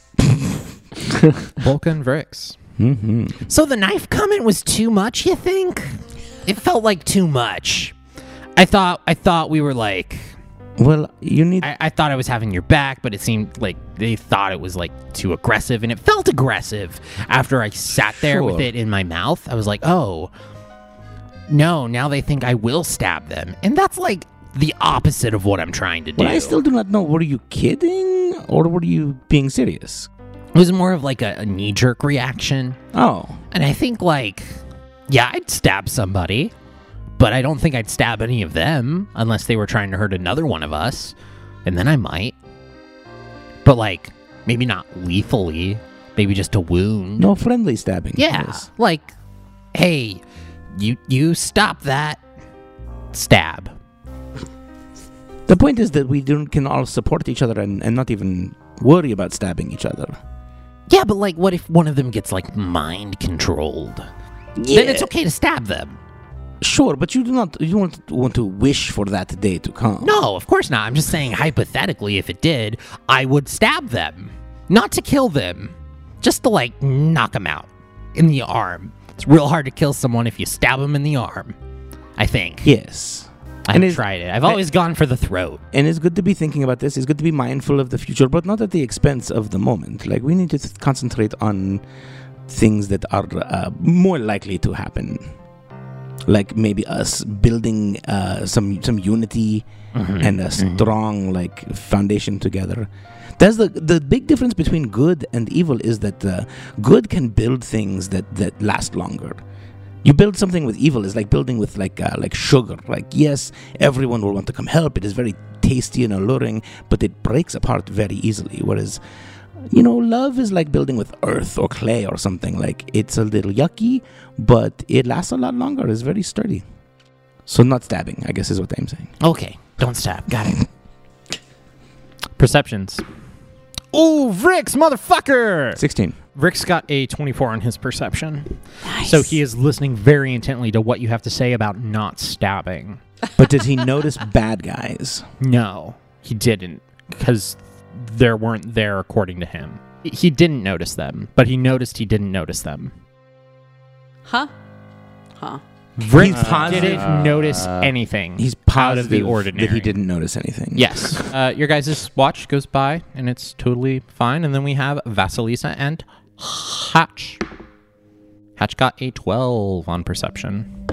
Vulcan Vrix. Mm-hmm. So the knife comment was too much, you think? It felt like too much. I thought I thought we were like Well, you need. I, I thought I was having your back, but it seemed like they thought it was like too aggressive, and it felt aggressive after I sat there Sure. with it in my mouth. I was like, oh, no, now they think I will stab them. And that's like the opposite of what I'm trying to do. well, I still do not know. Were you kidding or were you being serious? It was more of like a, a knee-jerk reaction. Oh, And I think like, yeah, I'd stab somebody, but I don't think I'd stab any of them unless they were trying to hurt another one of us. And then I might. But like, maybe not lethally. Maybe just a wound. no friendly stabbing. Yeah. Yes. Like, hey, you you stop that. Stab. The point is that we don't, can all support each other and, and not even worry about stabbing each other. Yeah, but like, what if one of them gets like mind controlled? Then it's okay to stab them. Sure, but you do not you don't want to wish for that day to come. No, of course not. I'm just saying, hypothetically, if it did, I would stab them. Not to kill them, just to, like, knock them out in the arm. It's real hard to kill someone if you stab them in the arm, I think. Yes. I've And it's- tried it. I've always gone for the throat. And it's good to be thinking about this. It's good to be mindful of the future, but not at the expense of the moment. Like, we need to th- concentrate on things that are uh, more likely to happen. Like maybe us building uh, some some unity Mhm, and a mhm. strong like foundation together. That's the the big difference between good and evil is that uh, good can build things that, that last longer. You build something with evil is like building with like uh, like sugar. Like yes, everyone will want to come help. It is very tasty and alluring, but it breaks apart very easily. Whereas, you know, love is like building with earth or clay or something. Like it's a little yucky, but it lasts a lot longer. It's very sturdy. So not stabbing, I guess is what I'm saying. Okay, don't stab. Got it. Perceptions. Ooh, Vrix, motherfucker! sixteen. Vrix got a twenty-four on his perception. Nice. So he is listening very intently to what you have to say about not stabbing. But did he notice bad guys? No, he didn't, because there weren't there according to him. He didn't notice them, but he noticed he didn't notice them. Huh? Huh. Rick He's positive- didn't notice anything. He's out of positive the ordinary. that he didn't notice anything. Yes. Uh, your guys' watch goes by, and it's totally fine. And then we have Vasilisa and Hatch. Hatch got a twelve on perception.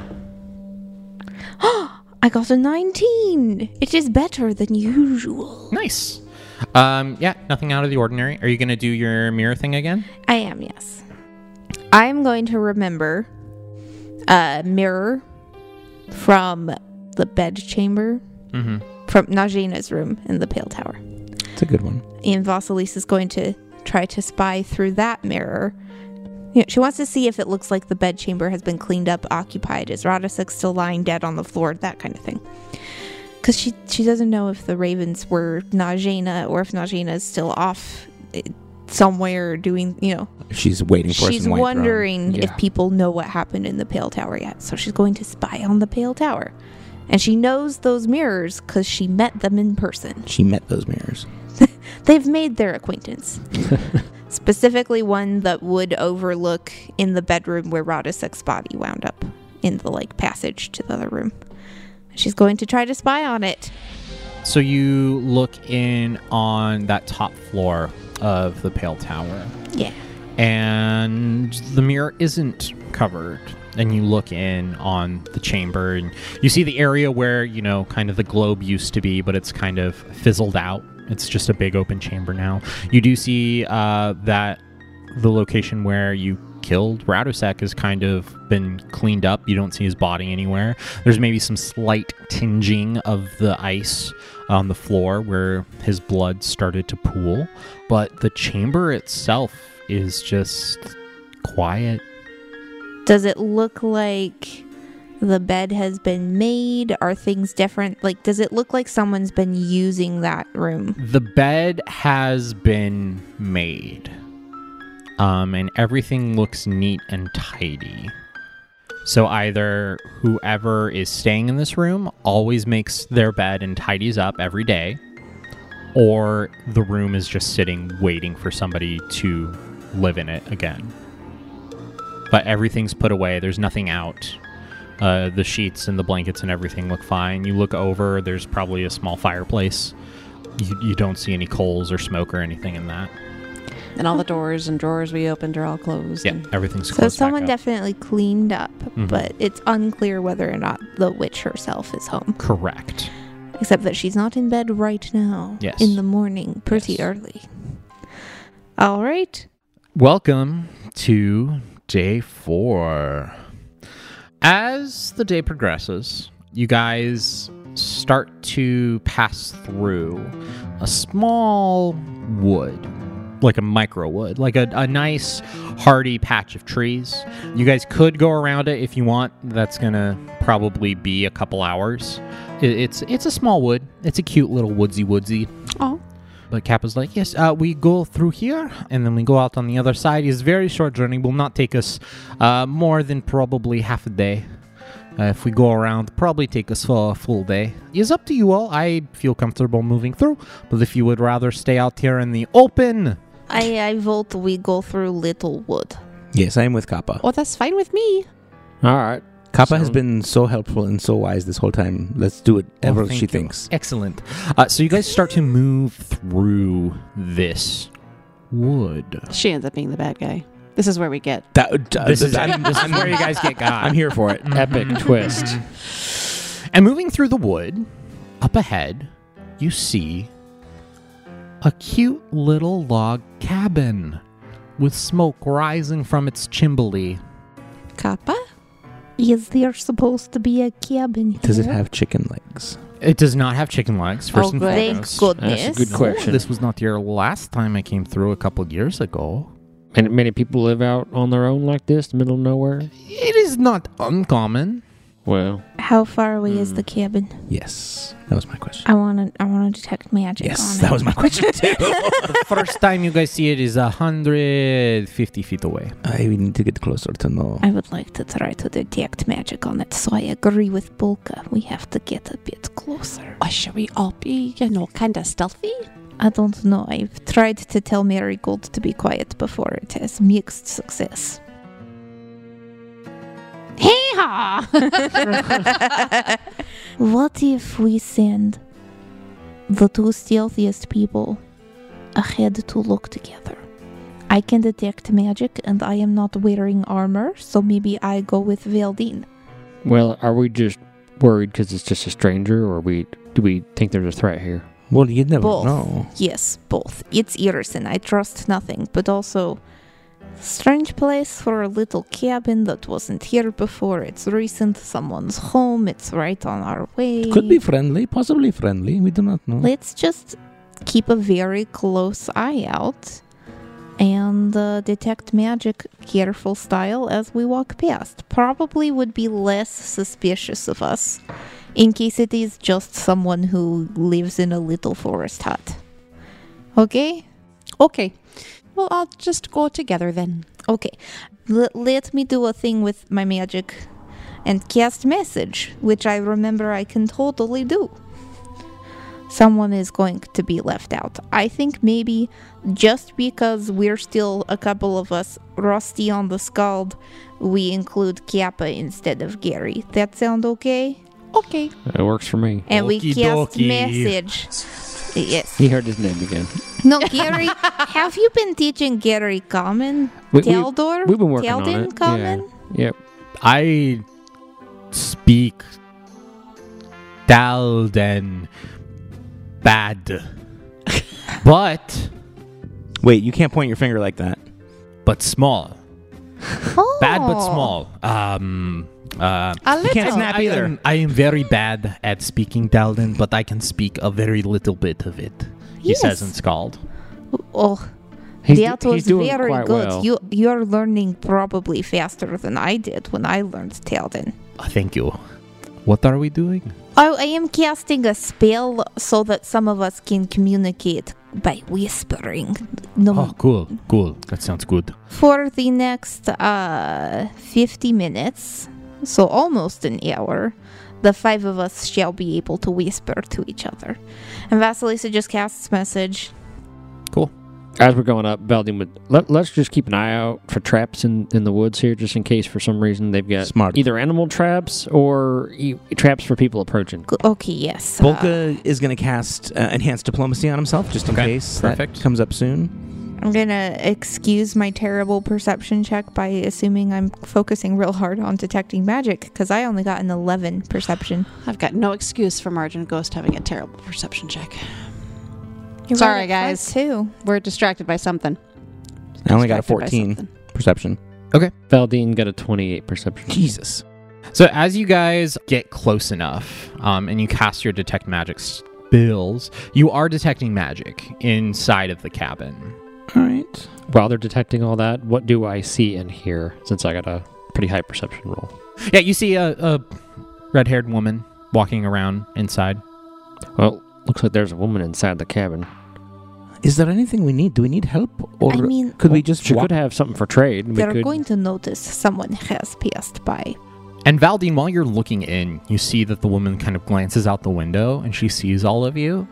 I got a nineteen. It is better than usual. Nice. Um, yeah, nothing out of the ordinary. Are you going to do your mirror thing again? I am, yes. I'm going to remember a mirror from the bed chamber, Mm-hmm. from Najina's room in the Pale Tower. It's a good one. And Vasilisa is going to try to spy through that mirror. You know, she wants to see if it looks like the bed chamber has been cleaned up, occupied. Is Radosek still lying dead on the floor? That kind of thing. Because she, she doesn't know if the ravens were Najina or if Najina is still off eh, somewhere doing, you know. She's waiting for us She's in White wondering Throne. if Yeah. people know what happened in the Pale Tower yet. So she's going to spy on the Pale Tower. And she knows those mirrors because she met them in person. She met those mirrors. They've made their acquaintance. Specifically one that would overlook in the bedroom where Radosek's body wound up in the like passage to the other room. She's going to try to spy on it. So you look in on that top floor of the Pale Tower. Yeah. And the mirror isn't covered. And you look in on the chamber and you see the area where, you know, kind of the globe used to be, but it's kind of fizzled out. It's just a big open chamber now. You do see uh, that the location where you killed Radosek has kind of been cleaned up. You don't see his body anywhere. There's maybe some slight tinging of the ice on the floor where his blood started to pool. But the chamber itself is just quiet. Does it look like the bed has been made? Are things different? Like, does it look like someone's been using that room? The bed has been made. Um, and everything looks neat and tidy. So either whoever is staying in this room always makes their bed and tidies up every day, or the room is just sitting waiting for somebody to live in it again. But everything's put away. There's nothing out. Uh, the sheets and the blankets and everything look fine. You look over, there's probably a small fireplace. You, you don't see any coals or smoke or anything in that. And all the doors and drawers we opened are all closed. Yeah, and- everything's So closed someone back up. definitely cleaned up, Mhm. but it's unclear whether or not the witch herself is home. Correct. Except that she's not in bed right now. Yes. In the morning, pretty Yes. early. All right. Welcome to day four. As the day progresses, you guys start to pass through a small wood, like a micro wood, like a, a nice hardy patch of trees. You guys could go around it if you want. That's gonna probably be a couple hours. It, it's it's a small wood. It's a cute little woodsy woodsy. Oh, But Kappa's like, yes, uh, we go through here, and then we go out on the other side. It's a very short journey. Will not take us uh, more than probably half a day. Uh, if we go around, probably take us for a full day. It's up to you all. I feel comfortable moving through, but if you would rather stay out here in the open, I, I vote we go through Littlewood. Yes, I am with Kappa. well, that's fine with me. All right. Kappa has So- been so helpful and so wise this whole time. Let's do whatever Oh, thank she you. thinks. Excellent. Uh, so you guys start to move through this wood. She ends up being the bad guy. This is where we get. That, uh, This is, I'm, this is where you guys get got. I'm here for it. Epic twist. And moving through the wood, up ahead, you see a cute little log cabin with smoke rising from its chimbley. Kappa? Is there supposed to be a cabin here? Does it have chicken legs? It does not have chicken legs, first Oh, and good. Thank foremost. goodness. That's a good question. This was not your last time I came through a couple years ago. Many, many people live out on their own like this, middle of nowhere. It is not uncommon. Well, How far away is Hmm. the cabin? Yes, that was my question. I want to I want to detect magic Yes, on that it. was my question too. The first time you guys see it is one hundred fifty feet away. I need to get closer to know. I would like to try to detect magic on it, so I agree with Bulka. We have to get a bit closer. Why should we all be, you know, kind of stealthy? I don't know. I've tried to tell Marigold to be quiet before. It has mixed success. Ha! What if we send the two stealthiest people ahead to look together? I can detect magic and I am not wearing armor, so maybe I go with Veldine. Well, are we just worried because it's just a stranger, or we do we think there's a threat here? Well, you never Both. know. Yes, both. It's Irison. I trust nothing, but also strange place for a little cabin that wasn't here before. It's recent. Someone's home. It's right on our way. Could be friendly, possibly friendly. We do not know. Let's just keep a very close eye out and uh, detect magic careful style as we walk past. Probably would be less suspicious of us in case it is just someone who lives in a little forest hut. Okay? Okay. Well, I'll just go together then. Okay. L- let me do a thing with my magic and cast message, which I remember I can totally do. Someone is going to be left out. I think maybe just because we're still a couple of us rusty on the scald, we include Kappa instead of Gary. That sound okay? Okay. It works for me. And we Okie cast dokie. message. Yes. He heard his name again. No, Gary, have you been teaching Gary Common? We- we- Taldor? We've been working Talden on it. Common? Yeah. Yep. I speak Dalden bad, but Wait, you can't point your finger like that. but small. Oh. Bad but small. Um. Uh, A little. can't snap I either. am, I am very bad at speaking Dalden, but I can speak a very little bit of it. He Yes. says in Scald. Oh, He's, that he's was doing very quite good. well. You you're learning probably faster than I did when I learned Talden. Uh, Thank you. What are we doing? Oh, I am casting a spell so that some of us can communicate by whispering. No, Oh, cool, cool. That sounds good. for the next uh fifty minutes, so almost an hour, the five of us shall be able to whisper to each other. And Vasilisa just casts message. Cool. As we're going up, Valdine would let, let's just keep an eye out for traps in, in the woods here, just in case for some reason they've got Smart. either animal traps or e- traps for people approaching. Go- Okay, yes. uh, Volka is going to cast uh, enhanced diplomacy on himself, just in Okay, case perfect. that comes up soon. I'm gonna excuse my terrible perception check by assuming I'm focusing real hard on detecting magic, because I only got an eleven perception. I've got no excuse for Margin Ghost having a terrible perception check. You're Sorry, right at guys. five, too. We're distracted by something. I only got a Distracted by fourteen something. perception. Valdine got a twenty-eight perception. Jesus. So as you guys get close enough, um, and you cast your detect magic spells, you are detecting magic inside of the cabin. All right. While they're detecting all that, what do I see and hear, since I got a pretty high perception roll? Yeah, you see a, a red-haired woman walking around inside. Well, looks like there's a woman inside the cabin. Is there anything we need? Do we need help? Or I mean, could we just She walk? could have something for trade. We they're could, going to notice someone has passed by. And Valdine, while you're looking in, you see that the woman kind of glances out the window and she sees all of you.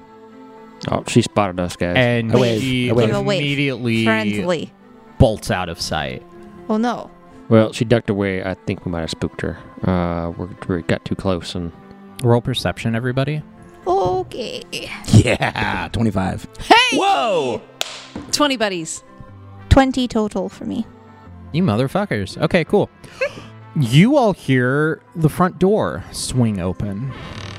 Oh, she spotted us, guys. And A wave, she a wave. Give a wave. immediately Friendly. bolts out of sight. Oh no. Well, she ducked away. I think we might have spooked her. Uh, we're, we got too close, and Roll perception, everybody. Okay. Yeah, twenty-five. Hey! Whoa! twenty buddies. twenty total for me. You motherfuckers. Okay, cool. You all hear the front door swing open.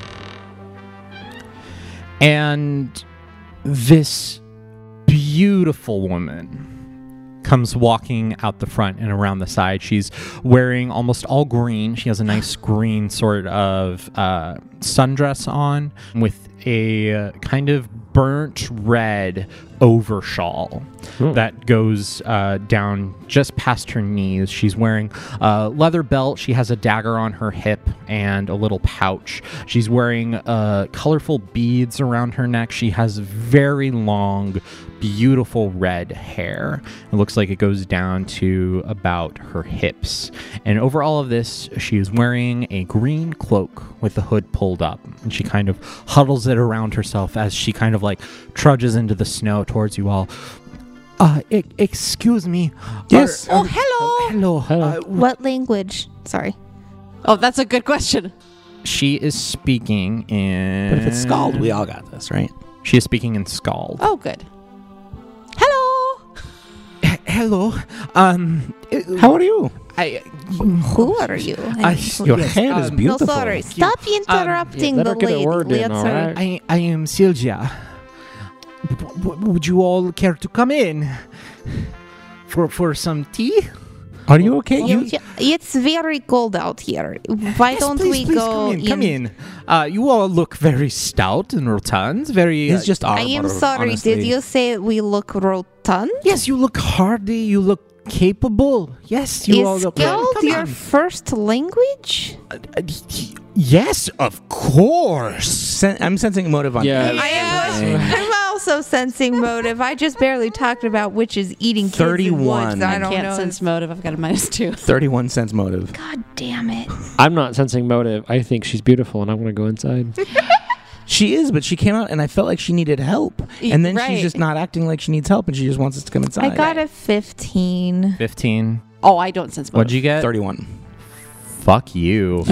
And this beautiful woman comes walking out the front and around the side. She's wearing almost all green. She has a nice green sort of uh, sundress on with a uh, kind of burnt red overshawl Hmm. that goes uh, down just past her knees. She's wearing a leather belt. She has a dagger on her hip and a little pouch. She's wearing uh, colorful beads around her neck. She has very long, beautiful red hair. It looks like it goes down to about her hips. And over all of this, she is wearing a green cloak with the hood pulled up. And she kind of huddles it around herself as she kind of like trudges into the snow towards you all. Uh, e- excuse me. Yes. Are- Oh, hello. Hello. Hello. Uh, What language? Sorry. Oh, that's a good question. She is speaking in. But if it's Scald, we all got this, right? She is speaking in Scald. Oh, good. Hello. Hello. Um. How are you? I. Who are you? I, Your yes, hair is um, beautiful. No, sorry. Stop interrupting let the her get a lady. word in, Let's all her- right? I, I am Sylvia. W- w- would you all care to come in for for some tea? Are you okay? You- You, It's very cold out here. Why Yes, don't please, we please go come in? Come in. Uh, you all look very stout and rotund. Very. it's uh, just I armor, am sorry. honestly. Did you say we look rotund? yes, you look hardy. You look capable. Yes, you all Is look. Skeld Come your in. first language? Uh, uh, yes, of course. Sen- I'm sensing motive on Yeah. that. I am. I'm also sensing motive. I just barely talked about witches eating kids in thirty-one. woods. I I don't can't know. sense motive. I've got a minus two. thirty-one cents motive. God damn it. I'm not sensing motive. I think she's beautiful, and I want to go inside. She is, but she came out and I felt like she needed help. Y- And then right. she's just not acting like she needs help and she just wants us to come inside. I got a fifteen. Fifteen. Oh, I don't sense motive. What'd you get? thirty-one. Fuck you.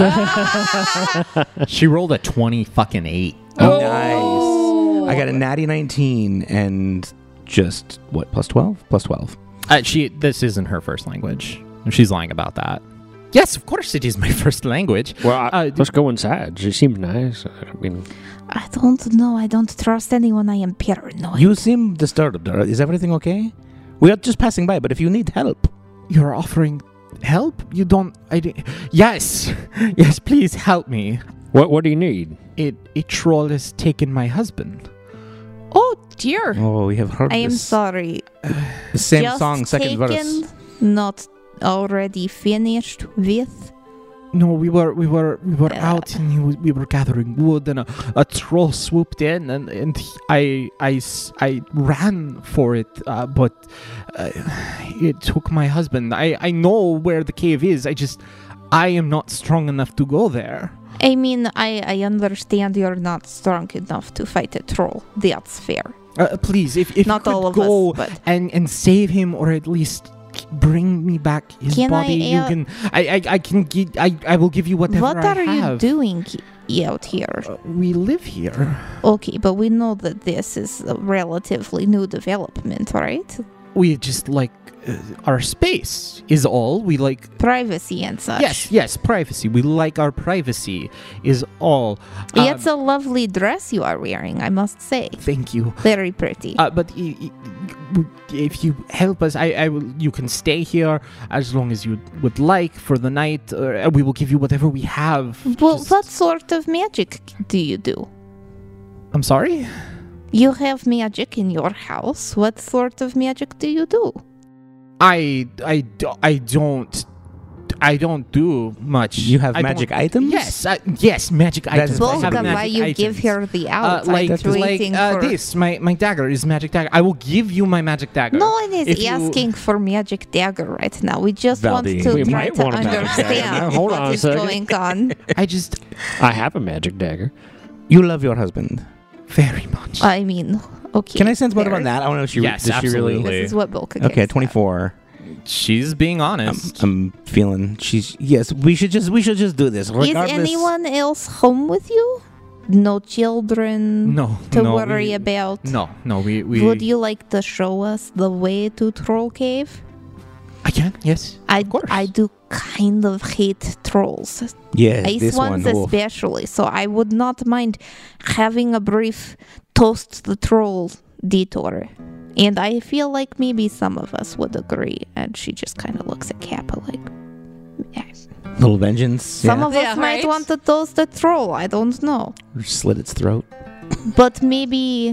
She rolled a twenty fucking eight. Oh. Nice. I got a natty nineteen and just, what, plus twelve? Plus twelve. Uh, she. This isn't her first language. She's lying about that. Yes, of course it is my first language. Well, I, Uh, let's go inside. She seems nice. I mean, I don't know. I don't trust anyone. I am paranoid. You seem disturbed. Uh, Is everything okay? We are just passing by, but if you need help. You're offering help? You don't. I. di- Yes, yes. Please help me. what what do you need? It. A troll has taken my husband. Oh, dear. Oh, we have heard I am this. sorry. The same Just song, second taken, verse. not already finished with. No, we were we were we were Uh. out and he was, we were gathering wood and a, a troll swooped in and and he, I, I s- I ran for it, uh, but uh, it took my husband. I I know where the cave is. I just I am not strong enough to go there. I mean, I, I understand you're not strong enough to fight a troll. That's fair. Uh, please, if if Not you could all of go us, but and and save him or at least bring me back his Can I, body, you uh, can. I I, I can give. I I will give you whatever what I are you have. doing he- out here? Uh, we live here. Okay, but we know that this is a relatively new development, right? We just like uh, our space is all we like. Privacy and such. Yes, yes, privacy. We like our privacy is all. Uh, It's a lovely dress you are wearing, I must say. thank you. Very pretty. Uh, but i- i- if you help us, I, I will. You can stay here as long as you would like for the night. Uh, we will give you whatever we have. well, Just- what sort of magic do you do? I'm sorry. You have magic in your house. What sort of magic do you do? I I, do, I don't. I don't do much. You have I don't- magic items? Yes, I, yes, magic That's items. I have Bolga, magic why you give items. her the Uh, out? like I'm like waiting uh, for. this. My my dagger is magic dagger. I will give you my magic dagger. No one is If you- asking for magic dagger right now. We just want Valdi. to We try might to want a magic dagger. understand Hold what on a is second. going on. I just I have a magic dagger. You love your husband. very much. I mean, okay. Can I sense motive fair. on that? I want to know if she, Yes, does she really. absolutely. This is what Bolka Okay, cares twenty-four. She's being I'm, honest. I'm feeling she's yes. We should just we should just do this. about. Is Regardless, anyone else home with you? No children no, to no, worry we, about? No, no, we we. Would you like to show us the way to Troll Cave? I can. Yes. I, Of course. I do kind of hate trolls. yeah, Ice this ones one. oof. especially. So I would not mind having a brief toast the troll detour. And I feel like maybe some of us would agree. And she just kind of looks at Kappa like, yeah. Little vengeance. Some yeah. of us Yeah, might right? want to toast the troll. I don't know. Slit its throat. But maybe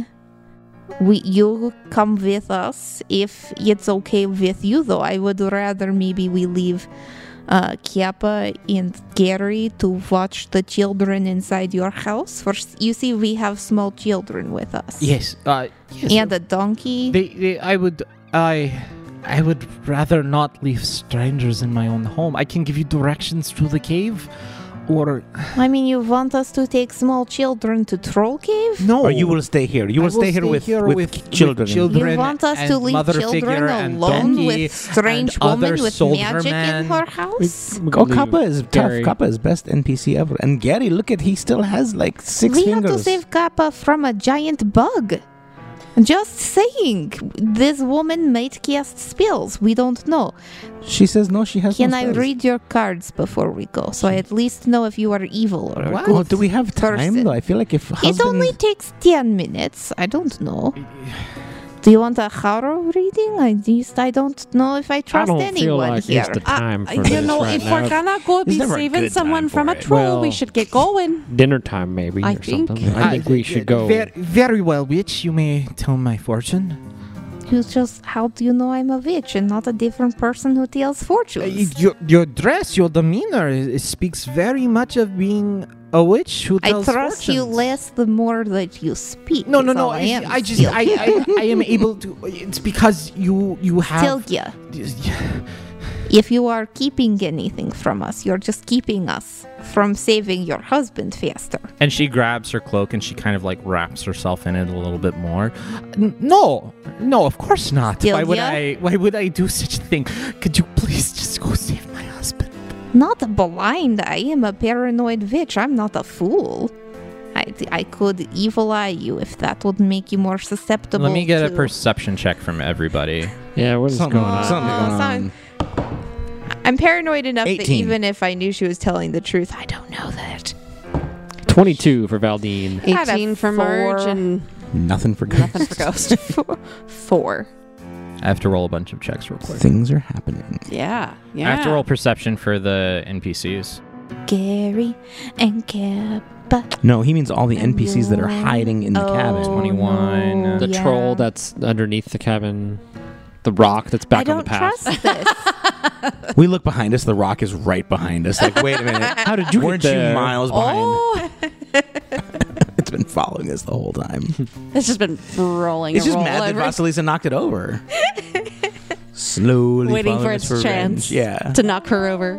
we you come with us if it's okay with you, though. I would rather maybe we leave uh, Kappa and Gary to watch the children inside your house. First, you see, we have small children with us. Yes. Uh. Yes. And a donkey. They, they. I would. I. I would rather not leave strangers in my own home. I can give you directions to the cave, Or I mean, you want us to take small children to Troll Cave? no. Or you will stay here. You will, I stay here, with, with, children. children. You want us and to leave mother children figure and alone donkey with strange and woman other with soldier magic man. in her house? We Oh, could leave Kappa is Gary. tough. Kappa is best N P C ever. And Gary, look at, he still has like six we fingers. have to save Kappa from a giant bug. Just saying, this woman might cast spells. We don't know. She says no, she has Can no I spells. read your cards before we go, so I at least know if you are evil or What? good? Oh, do we have time person. though? I feel like if It husband... only takes ten minutes. I don't know. Do you want a horror reading? I just I don't know if I I trust don't anyone feel like here. it's the time Uh, for you this know, right if now. we're gonna go be never a saving good someone time from for a it. troll, we Well- should get going. Dinner time, maybe, I or think- something. I think we should go. Very, very well, witch. You may tell my fortune. You just how do you know I'm a witch and not a different person who tells Uh, fortunes? your, your dress, your demeanor, it, it speaks very much of being a witch who I tells trust you fortunes. less the more that you speak. No, no, is no. all I, I, am I just, still. I, I, I am able to. It's because you, you Still, have. yeah. If you are keeping anything from us, you're just keeping us from saving your husband faster. And she grabs her cloak and she kind of like wraps herself in it a little bit more. N- No, no, of course not. Still, why would yeah? I? Why would I do such a thing? Could you please just go save my husband? Not blind. I am a paranoid witch. I'm not a fool. I, I could evil eye you if that would make you more susceptible. Let me get to... a perception check from everybody. Yeah, what is Something- going on? something Oh, going on. something- I'm paranoid enough that eighteen. even if I knew she was telling the truth, I don't know that. twenty-two for Valdine. Had a eighteen for Marge four. and Nothing for good. nothing for Ghost. Four. Four. I have to roll a bunch of checks real quick. Things are happening. Yeah, yeah. I have to roll perception for the N P Cs. Gary and Kappa. No, he means all the N P Cs that are hiding in the Oh, cabin. twenty-one. no, The yeah. troll that's underneath the cabin. The rock that's back I on don't the path. trust this. We look behind us. The rock is right behind us. Like, wait a minute. How did you Weren't get you there? miles behind? Oh, It's been following us the whole time. it's just been rolling. It's and just mad rolling that Vasilisa knocked it over. Slowly waiting following for us its revenge. chance Yeah. to knock her over.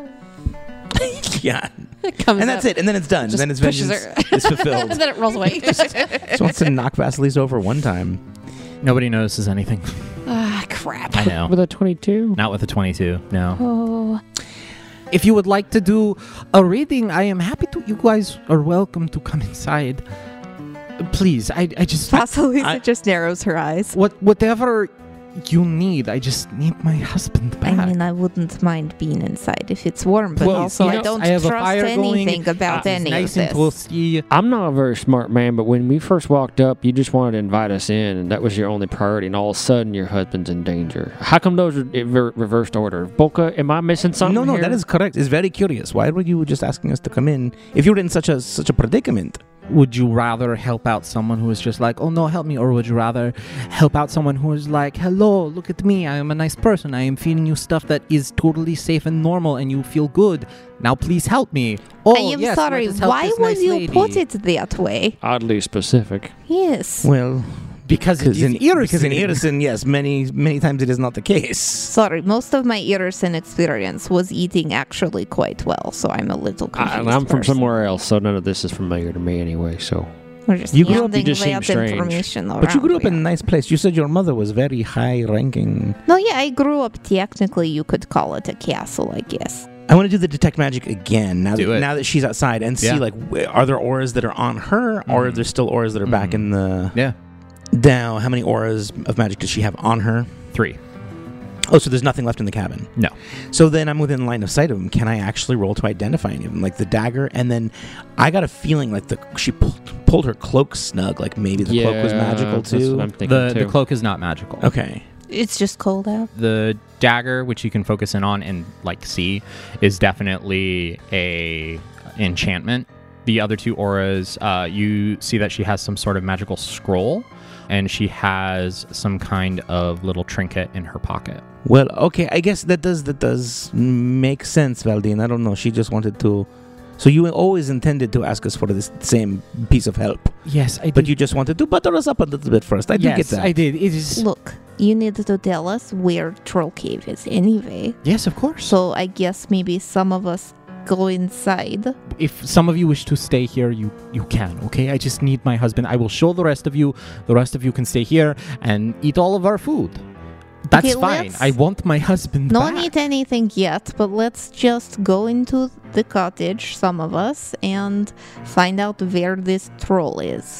Yeah. It comes And that's up, it. And then it's done. just And then its pushes vengeance her. is fulfilled. and then it rolls away. Just wants to knock Vasilisa over one time. Nobody notices anything. Ah, crap. I know. With a twenty-two? Not with a twenty-two. No. Oh, If you would like to do a reading, I am happy to. You guys are welcome to come inside. Please, I, I just Vasilisa I- just narrows her eyes. what whatever you need. I just need my husband back. I mean, I wouldn't mind being inside if it's warm, but Please, also you I know, don't I have a trust fire going. anything about Uh, any nice of and this. toasty. I'm not a very smart man, but when we first walked up, you just wanted to invite us in, and that was your only priority, and all of a sudden your husband's in danger. How come those are in ver- reversed order? Boca, am I missing something No, no, here? that is correct. It's very curious. Why were you just asking us to come in if you were in such a such a predicament? Would you rather help out someone who is just like, oh no, help me, or would you rather help out someone who is like, hello, look at me, I am a nice person, I am feeding you stuff that is totally safe and normal, and you feel good. Now please help me. Oh, I am yes, sorry. let us help Why this would nice you lady. put it that way? Oddly specific. Yes. Well, Because it because is in because in irritating. Irison, yes, many many times it is not the case. Sorry, most of my Irison experience was eating actually quite well, so I'm a little confused. I, and I'm from person. somewhere else, so none of this is familiar to me anyway, so. We're just You grew up- handing you just seem that strange. information But you around grew up here. in a nice place. You said your mother was very high ranking. No, yeah, I grew up. Technically, you could call it a castle, I guess. I want to do the detect magic again now Do that it. now that she's outside and see Yeah. like wh- are there auras that are on her or are Mhm. there still auras that are back Mhm. in the Yeah, Now, how many auras of magic does she have on her? three. Oh, so there's nothing left in the cabin. No. So then I'm within line of sight of them. Can I actually roll to identify any of them? Like the dagger, and then I got a feeling like the she pulled, pulled her cloak snug. Like maybe the cloak was Yeah, magical that's too. what I'm thinking The too. the cloak is not magical. Okay. It's just cold out. The dagger, which you can focus in on and like see, is definitely a enchantment. The other two auras, uh, you see that she has some sort of magical scroll, and she has some kind of little trinket in her pocket. Well, okay. I guess that does that does make sense, Valdine. I don't know. She just wanted to. So you always intended to ask us for this same piece of help, Yes, I did. but you just wanted to butter us up a little bit first. I do yes, get that. I did. It is. Look, you need to tell us where Troll Cave is anyway. Yes, of course. So I guess maybe some of us go inside. If some of you wish to stay here, you you can, okay? I just need my husband. I will show the rest of you. The rest of you can stay here and eat all of our food. That's Okay, fine. let's- I want my husband No back. need anything yet, but let's just go into the cottage, some of us, and find out where this troll is.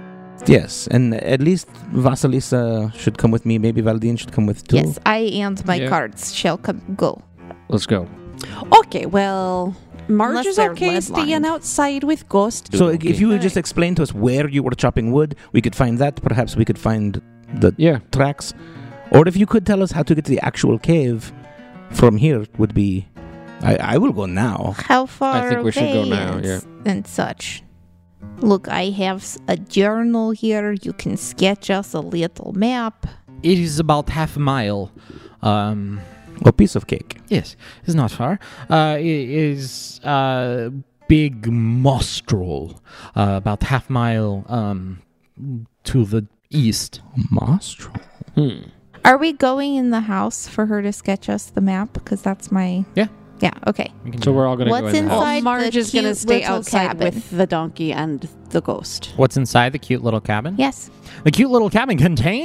Yes, and at least Vasilisa should come with me. Maybe Valdine should come with too. Yes, I and my Yeah. cards shall come go. Let's go. Okay, well, Marge Unless is they're okay lead staying lined. outside with Ghost. So Okay. if you would just explain to us where you were chopping wood, we could find that. Perhaps we could find the Yeah. tracks. Or if you could tell us how to get to the actual cave from here, would be. I, I will go now. How far think we should go away now, and, yeah. and such. Look, I have s- a journal here. You can sketch us a little map. It is about half a mile. Um, A piece of cake. yes, it's not far. Uh, it is uh, Big Mostrel, uh, about half mile um, to the east. Mostral. Hmm. Are we going in the house for her to sketch us the map? Because that's my. Yeah. Yeah, okay. We can So do we're that. all gonna What's go in the inside? house. Oh, Marge the is going to cute stay little outside cabin. with the donkey and the ghost. What's inside the cute little cabin? Yes. The cute little cabin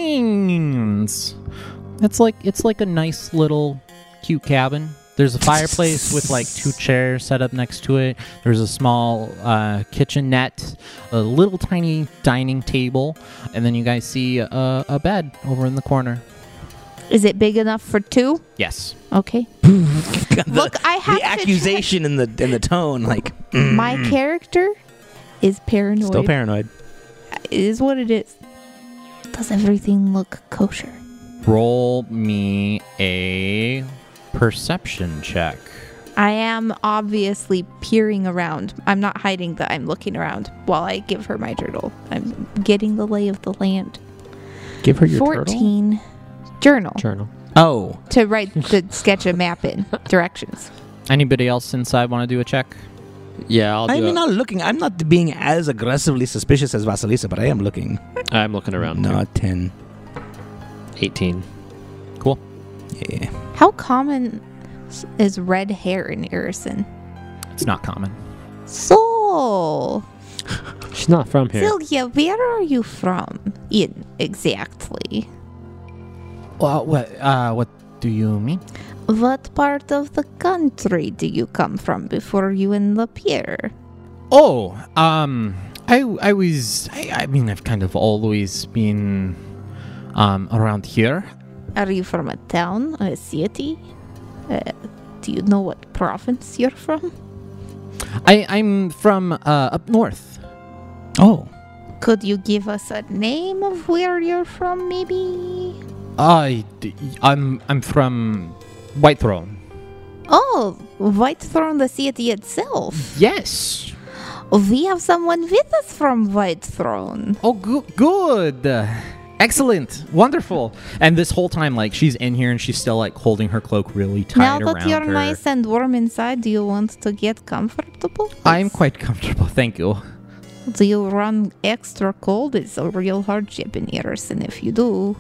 contains. It's like it's like a nice little cute cabin. There's a fireplace with like two chairs set up next to it. There's a small uh, kitchenette, a little tiny dining table, and then you guys see a, a bed over in the corner. Is it big enough for two? Yes. Okay. the, Look, I have the to accusation in the in the tone, like mm, My character is paranoid. still paranoid. It is what it is. Does everything look kosher? Roll me a perception check. I am obviously peering around. I'm not hiding that I'm looking around while I give her my journal. I'm getting the lay of the land. Give her your fourteen journal Journal. Oh, to write the sketch a map in directions. Anybody else inside want to do a check? Yeah, I'll do I'm it. not looking. I'm not being as aggressively suspicious as Vasilisa, but I am looking. I'm looking around. No, ten. eighteen. Cool. Yeah. How common s- is red hair in Irison? It's not common. So, She's not from here. Sylvia, where are you from? In exactly. Well, what uh, what do you mean? What part of the country do you come from before you end up here? Oh, um, I I was I, I mean I've kind of always been um around here. Are you from a town, a city? Uh, do you know what province you're from? I I'm from uh, up north. Oh, Could you give us a name of where you're from, maybe? I d- I'm I'm from Whitethrone. Oh, Whitethrone, the city itself. Yes. We have someone with us from Whitethrone. Oh, go- good. Uh, excellent. Wonderful. And this whole time, like, she's in here and she's still, like, holding her cloak really tight Now around that you're her. nice and warm inside, do you want to get comfortable? I'm quite comfortable, thank you. Do you run extra cold? It's a real hardship in Irison if you do.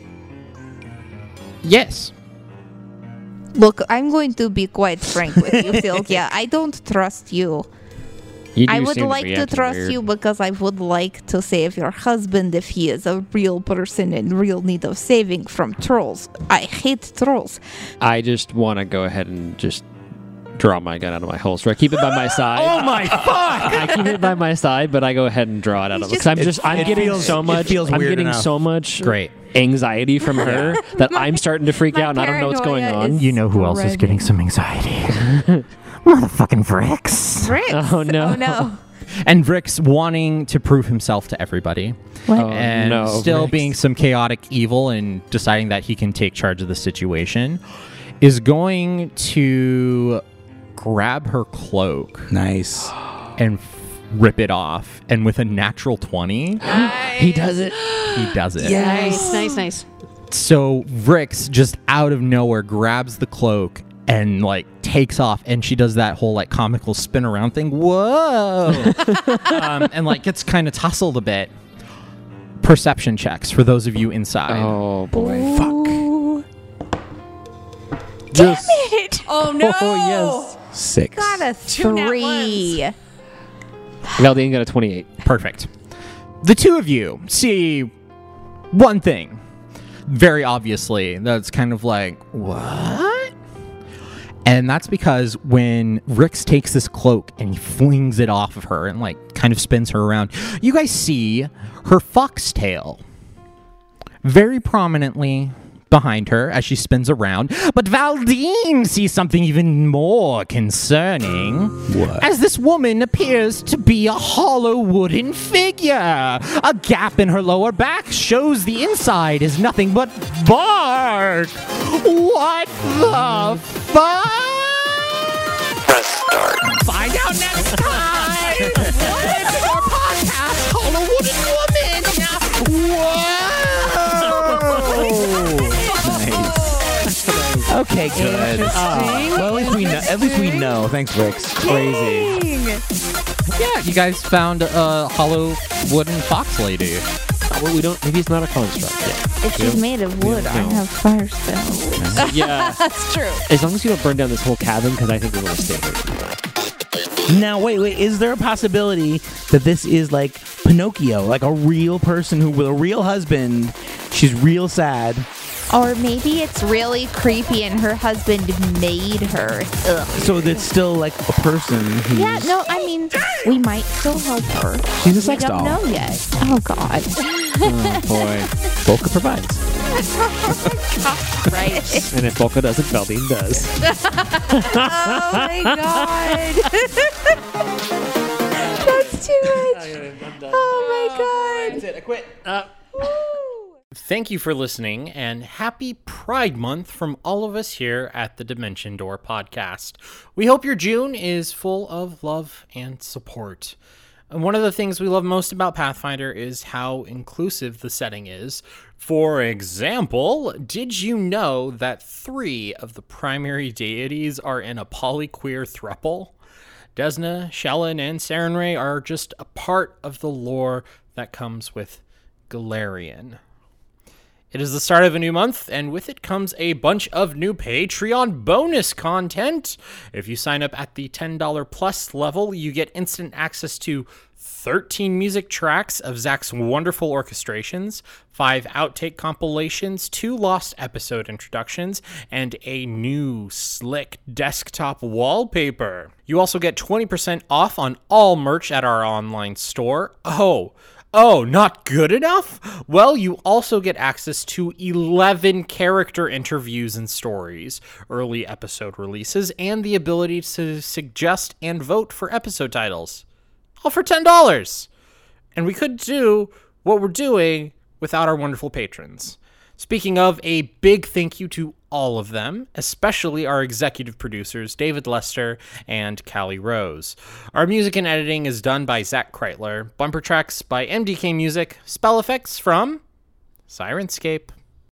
Yes. Look, I'm going to be quite frank with you, Sylvia. I don't trust you. You do I would seem like be to acting trust weird. you because I would like to save your husband if he is a real person in real need of saving from trolls. I hate trolls. I just want to go ahead and just draw my gun out of my holster. I keep it by my side. Oh my fuck! I keep it by my side, but I go ahead and draw it out He's of it because I'm just- just I'm it getting feels- so it much. feels I'm weird getting enough. so much Great. anxiety from her that I'm starting to freak My out and I don't know what's going paranoia on. is- You know who else is getting some anxiety? Motherfucking Vrix. Bricks. Oh, no. Oh no. And Vrix wanting to prove himself to everybody. What? Oh, and no, still Vrix. being some chaotic evil and deciding that he can take charge of the situation, is going to grab her cloak nice. and f- rip it off. And with a natural twenty, He does it. he does it. Nice, nice, nice. So Vrix just out of nowhere grabs the cloak and like takes off, and she does that whole like comical spin around thing. Whoa! um, and like gets kind of tousled a bit. Perception checks for those of you inside. Oh boy. Ooh. Yes. It. Oh no! Oh yes. Six. Got a Two nat three. Valdine got a twenty-eight. Perfect. The two of you see one thing. Very obviously, that's kind of like, what? And that's because when Rix takes this cloak and he flings it off of her and like kind of spins her around, you guys see her foxtail very prominently behind her as she spins around. But Valdine sees something even more concerning. What? As this woman appears to be a hollow wooden figure. A gap in her lower back shows the inside is nothing but bark. What the fuck? Press start. Find out next time. It's our podcast, Hollow Wooden Woman. Whoa. Okay, good. Uh, well, at least we know. At least we know. Thanks, Rix. Crazy. Yeah, you guys found a hollow wooden fox lady. Well, we don't. Maybe it's not a construct yet. If she's made of wood, I have fire spells. Yeah. That's true. As long as you don't burn down this whole cabin, because I think we're going to stay here. Now, wait, wait. Is there a possibility that this is like Pinocchio, like a real person who, with a real husband, she's real sad? Or maybe it's really creepy and her husband made her. Ugh. So that's still like a person who's... Yeah, no, I mean, we might still help her. She's a sex we don't doll. know yet. Oh, God. Oh, boy. Volca provides. Right. And if Volca doesn't, Valdine does. Oh, my God. That's too much. Oh, my God. That's it. I quit. Woo. Thank you for listening, and happy Pride Month from all of us here at the Dimension Door podcast. We hope your June is full of love and support. And one of the things we love most about Pathfinder is how inclusive the setting is. For example, did you know that three of the primary deities are in a polyqueer throuple? Desna, Shelyn, and Sarenrae are just a part of the lore that comes with Golarion. It is the start of a new month, and with it comes a bunch of new Patreon bonus content. If you sign up at the ten dollars plus level, you get instant access to thirteen music tracks of Zach's wonderful orchestrations, five outtake compilations, two lost episode introductions, and a new slick desktop wallpaper. You also get twenty percent off on all merch at our online store. Oh, Oh, not good enough? Well, you also get access to eleven character interviews and stories, early episode releases, and the ability to suggest and vote for episode titles. All for ten dollars. And we couldn't do what we're doing without our wonderful patrons. Speaking of, a big thank you to all of them, especially our executive producers, David Lester and Callie Rose. Our music and editing is done by Zach Kreitler, bumper tracks by M D K Music, spell effects from Sirenscape.